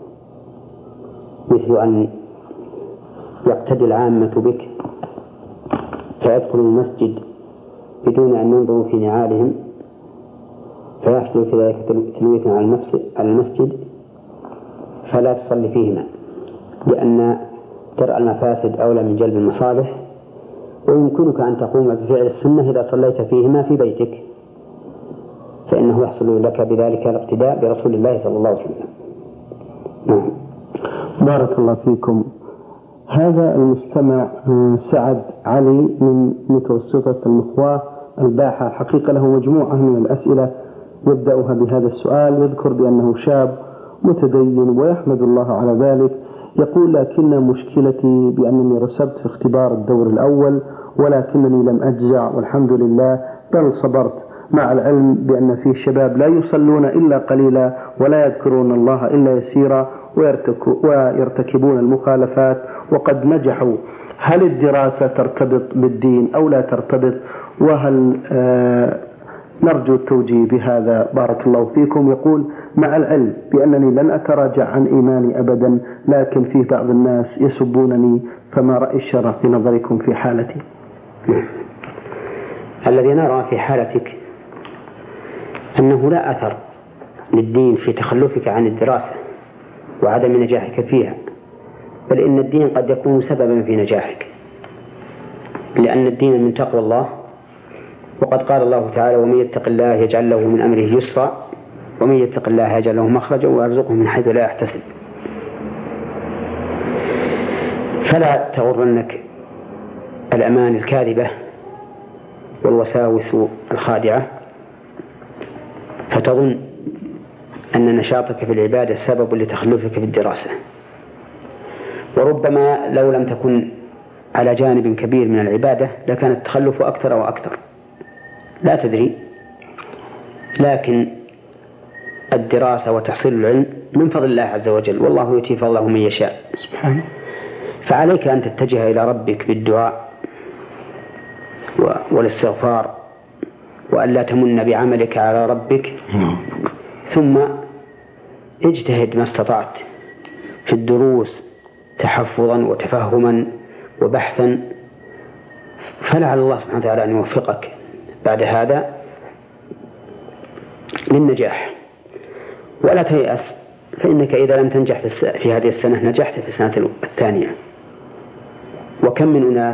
مثل أن يقتدي العامة بك فيدخل المسجد بدون أن ينظروا في نعالهم فيحصل كذلك تلويث على المسجد، فلا تصلي فيهما، لأن درء المفاسد أولى من جلب المصالح. ويمكنك أن تقوم بفعل السنة إذا صليت فيهما في بيتك، فإنه يحصل لك بذلك الاقتداء برسول الله صلى الله عليه وسلم. نعم. بارك الله فيكم. هذا المستمع سعد علي من متوسطة المطواه الباحة، حقيقة له مجموعة من الأسئلة يبدأها بهذا السؤال. يذكر بأنه شاب متدين ويحمد الله على ذلك. يقول: لكن مشكلتي بأنني رسبت في اختبار الدور الأول ولكنني لم أجزع والحمد لله، بل صبرت، مع العلم بأن فيه شباب لا يصلون إلا قليلا ولا يذكرون الله إلا يسيرا ويرتكبون المخالفات وقد نجحوا. هل الدراسة ترتبط بالدين أو لا ترتبط؟ وهل نرجو التوجيه بهذا؟ بارك الله فيكم. يقول: مع العلم بأنني لن أتراجع عن إيماني أبدا، لكن فيه بعض الناس يسبونني، فما رأي الشرع في نظركم في حالتي؟ الذي نرى في حالتك أنه لا أثر للدين في تخلفك عن الدراسة وعدم نجاحك فيها، بل إن الدين قد يكون سببا في نجاحك، لأن الدين من تقوى الله، وقد قال الله تعالى: ومن يتق الله يجعل له من أمره يسرا ومن يتق الله يجعل له مخرجا ويرزقه من حيث لا يحتسب. فلا تغرنك الأمان الكاذبة والوساوس الخادعة، فتظن أن نشاطك في العبادة سبب لتخلفك في الدراسة، وربما لو لم تكن على جانب كبير من العبادة لكان التخلف أكثر وأكثر، لا تدري. لكن الدراسة وتحصيل العلم من فضل الله عز وجل، والله يؤتي فضله من يشاء سبحانه. فعليك أن تتجه إلى ربك بالدعاء والاستغفار، وأن لا تمن بعملك على ربك، ثم اجتهد ما استطعت في الدروس تحفظا وتفهما وبحثا، فلعل الله سبحانه وتعالى أن يوفقك بعد هذا للنجاح. ولا تيأس، فإنك إذا لم تنجح في هذه السنة نجحت في السنة الثانية. وكم من أناس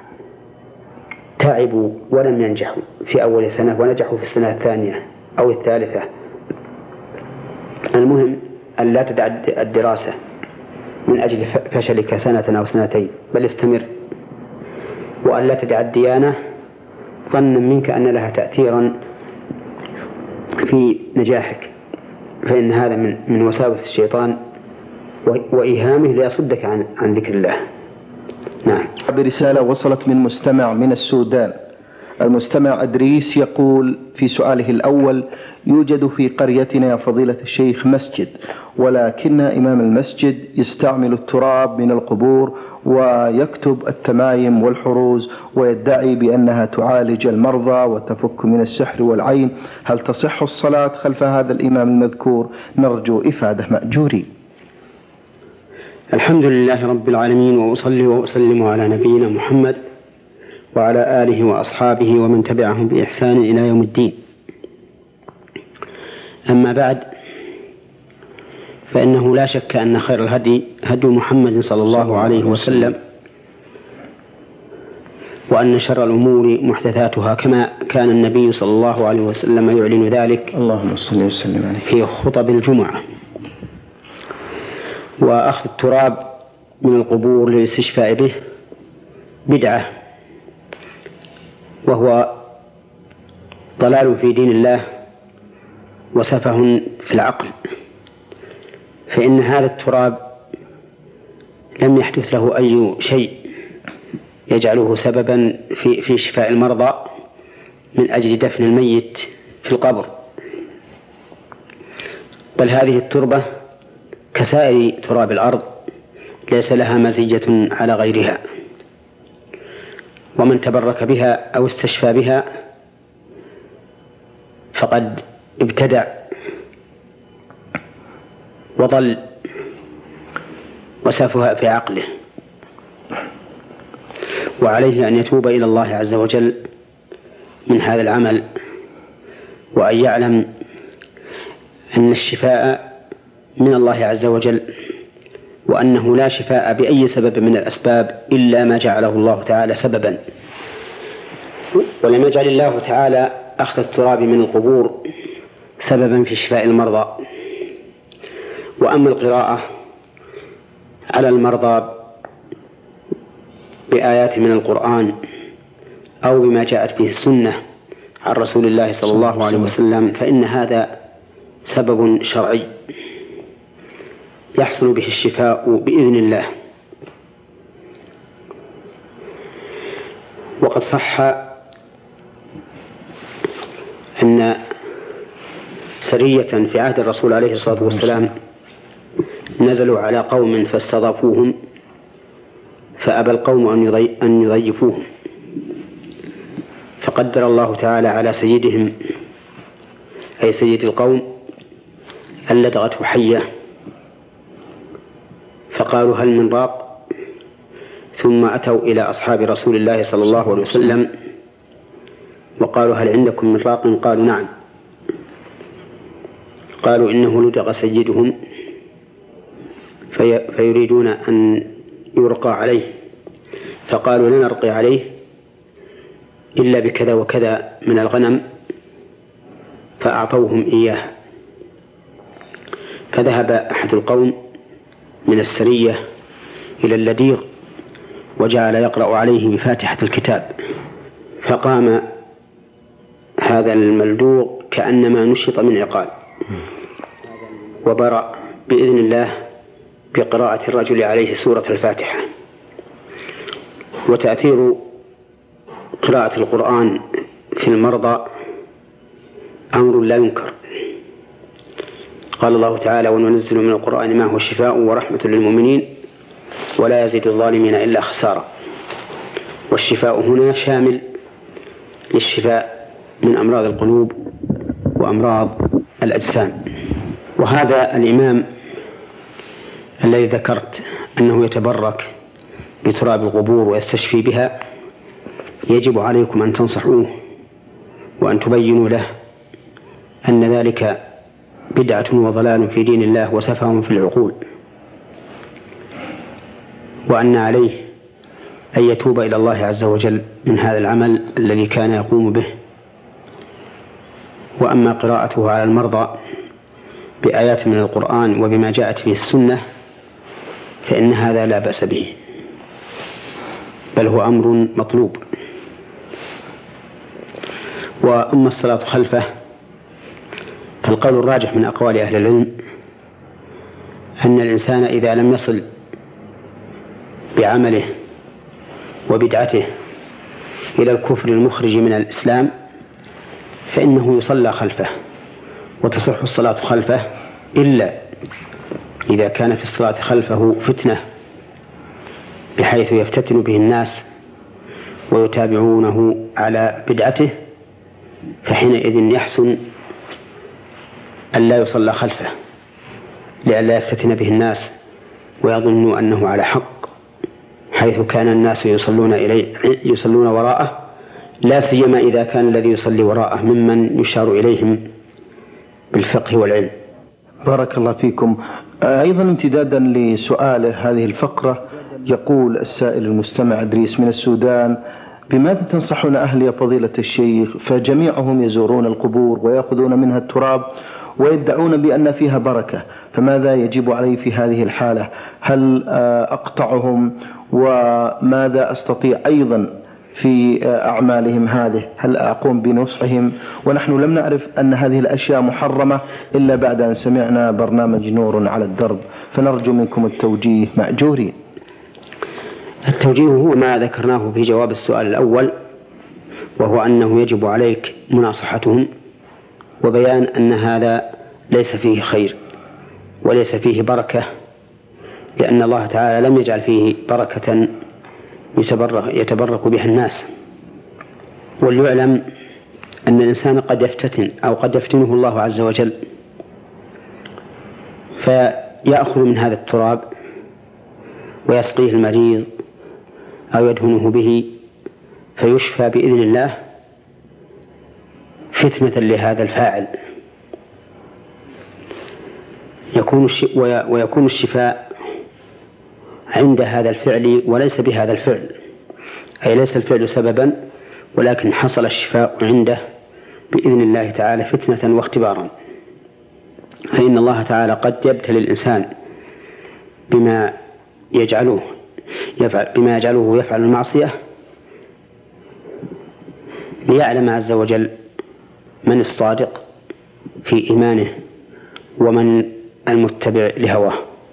تعبوا ولم ينجحوا في أول سنة ونجحوا في السنة الثانية أو الثالثة. المهم أن لا تدع الدراسة من أجل فشلك سنة أو سنتين، بل استمر. وأن لا تدع الديانة ظنا منك أن لها تأثيرا في نجاحك، فإن هذا من وساوس الشيطان وإيهامه ليصدك عن ذكر الله. نعم. برسالة وصلت من مستمع من السودان. المستمع أدريس يقول في سؤاله الأول: يوجد في قريتنا يا فضيلة الشيخ مسجد، ولكن إمام المسجد يستعمل التراب من القبور ويكتب التمايم والحروز ويدعي بأنها تعالج المرضى وتفك من السحر والعين، هل تصح الصلاة خلف هذا الإمام المذكور؟ نرجو إفادة مأجورين. الحمد لله رب العالمين، وأصلي وأسلم على نبينا محمد وعلى آله وأصحابه ومن تبعهم بإحسان إلى يوم الدين. أما بعد، فإنه لا شك أن خير الهدي هدي محمد صلى الله عليه وسلم، وأن شر الأمور محدثاتها، كما كان النبي صلى الله عليه وسلم يعلن ذلك اللهم صل وسلم عليه في خطب الجمعة. وأخذ التراب من القبور للاستشفاء به بدعة، وهو ضلال في دين الله وسفه في العقل، فإن هذا التراب لم يحدث له أي شيء يجعله سببا في شفاء المرضى من أجل دفن الميت في القبر، بل هذه التربة كسائر تراب الأرض ليس لها مزية على غيرها، ومن تبرك بها أو استشفى بها فقد ابتدع وضل وسافها في عقله، وعليه أن يتوب إلى الله عز وجل من هذا العمل، وأن يعلم أن الشفاء من الله عز وجل، وأنه لا شفاء بأي سبب من الأسباب إلا ما جعله الله تعالى سببا. ولم يجعل الله تعالى أخذ التراب من القبور سببا في شفاء المرضى. وأما القراءة على المرضى بآيات من القرآن أو بما جاءت به السنة عن رسول الله صلى الله عليه وسلم، فإن هذا سبب شرعي يحصل به الشفاء بإذن الله. وقد صح أن سرية في عهد الرسول عليه الصلاة والسلام نزلوا على قوم فاستضافوهم، فأبى القوم أن يضيفوهم، فقدر الله تعالى على سيدهم أي سيد القوم أن لدغته حية، فقالوا هل من راق؟ ثم أتوا إلى أصحاب رسول الله صلى الله عليه وسلم وقالوا هل عندكم من راق؟ قالوا نعم. قالوا إنه لدغ سيدهم فيريدون أن يرقى عليه، فقالوا لا نرقي عليه إلا بكذا وكذا من الغنم، فأعطوهم إياه. فذهب أحد القوم من السرية إلى اللديغ وجعل يقرأ عليه بفاتحة الكتاب، فقام هذا الملدوغ كأنما نشط من عقال، وبرأ بإذن الله بقراءة الرجل عليه سورة الفاتحة. وتأثير قراءة القرآن في المرضى أمر لا ينكر. قال الله تعالى: وننزل من القرآن ما هو شفاء ورحمة للمؤمنين ولا يزيد الظالمين إلا خسارا. والشفاء هنا شامل للشفاء من أمراض القلوب وأمراض الأجسام. وهذا الإمام الذي ذكرت أنه يتبرك بتراب القبور ويستشفي بها يجب عليكم أن تنصحوه وأن تبينوا له أن ذلك بدعة وضلال في دين الله وسفه في العقول، وأن عليه أن يتوب إلى الله عز وجل من هذا العمل الذي كان يقوم به. وأما قراءته على المرضى بآيات من القرآن وبما جاءت به السنة فإن هذا لا بأس به، بل هو أمر مطلوب. وأما الصلاة خلفه فالقول الراجح من أقوال أهل العلم أن الإنسان إذا لم يصل بعمله وبدعته إلى الكفر المخرج من الإسلام فإنه يصلى خلفه وتصح الصلاة خلفه، إلا إذا كان في الصلاة خلفه فتنة بحيث يفتتن به الناس ويتابعونه على بدعته، فحينئذ يحسن أن لا يصلى خلفه لئلا يفتتن به الناس ويظنوا أنه على حق، حيث كان الناس يصلون وراءه، لا سيما إذا كان الذي يصلي وراءه ممن يشار إليهم بالفقه والعلم. بارك الله فيكم. أيضا امتدادا لسؤاله هذه الفقرة، يقول السائل المستمع إدريس من السودان: بماذا تنصحون أهل يا فضيلة الشيخ؟ فجميعهم يزورون القبور ويأخذون منها التراب ويدعون بأن فيها بركة، فماذا يجب علي في هذه الحالة؟ هل أقطعهم؟ وماذا أستطيع أيضا في أعمالهم هذه؟ هل أقوم بنصحهم؟ ونحن لم نعرف أن هذه الأشياء محرمة إلا بعد أن سمعنا برنامج نور على الدرب، فنرجو منكم التوجيه مأجورين. التوجيه هو ما ذكرناه في جواب السؤال الأول، وهو أنه يجب عليك مناصحتهم وبيان أن هذا ليس فيه خير وليس فيه بركة، لأن الله تعالى لم يجعل فيه بركة يتبرك بها الناس. وليعلم أن الإنسان قد يفتتن أو قد يفتنه الله عز وجل فيأخذ من هذا التراب ويسقيه المريض أو يدهنه به فيشفى بإذن الله فتنة لهذا الفاعل، ويكون الشفاء عند هذا الفعل وليس بهذا الفعل، أي ليس الفعل سببا ولكن حصل الشفاء عنده بإذن الله تعالى فتنة واختبارا. فإن الله تعالى قد يبتلي الإنسان بما يجعله يفعل المعصية ليعلم عز وجل من الصادق في إيمانه ومن المتبع لهواه.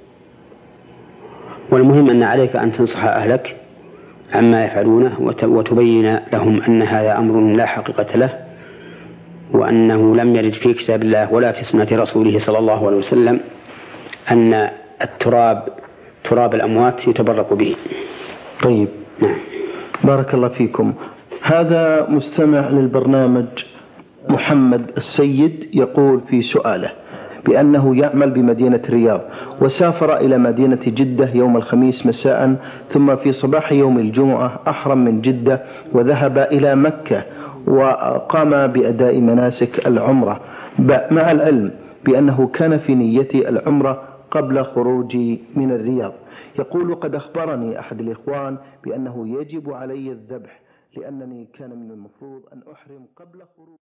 والمهم أن عليك أن تنصح أهلك عما يفعلونه وتبين لهم أن هذا أمر لا حقيقة له، وأنه لم يرد في كتاب الله ولا في سنة رسوله صلى الله عليه وسلم أن تراب الأموات يتبرك به. طيب، نعم. بارك الله فيكم. هذا مستمع للبرنامج محمد السيد يقول في سؤاله بأنه يعمل بمدينة الرياض، وسافر إلى مدينة جدة يوم الخميس مساء، ثم في صباح يوم الجمعة أحرم من جدة وذهب إلى مكة وقام بأداء مناسك العمرة، مع العلم بأنه كان في نيته العمرة قبل خروجي من الرياض. يقول: قد أخبرني أحد الإخوان بأنه يجب علي الذبح، لأنني كان من المفروض أن أحرم قبل خروج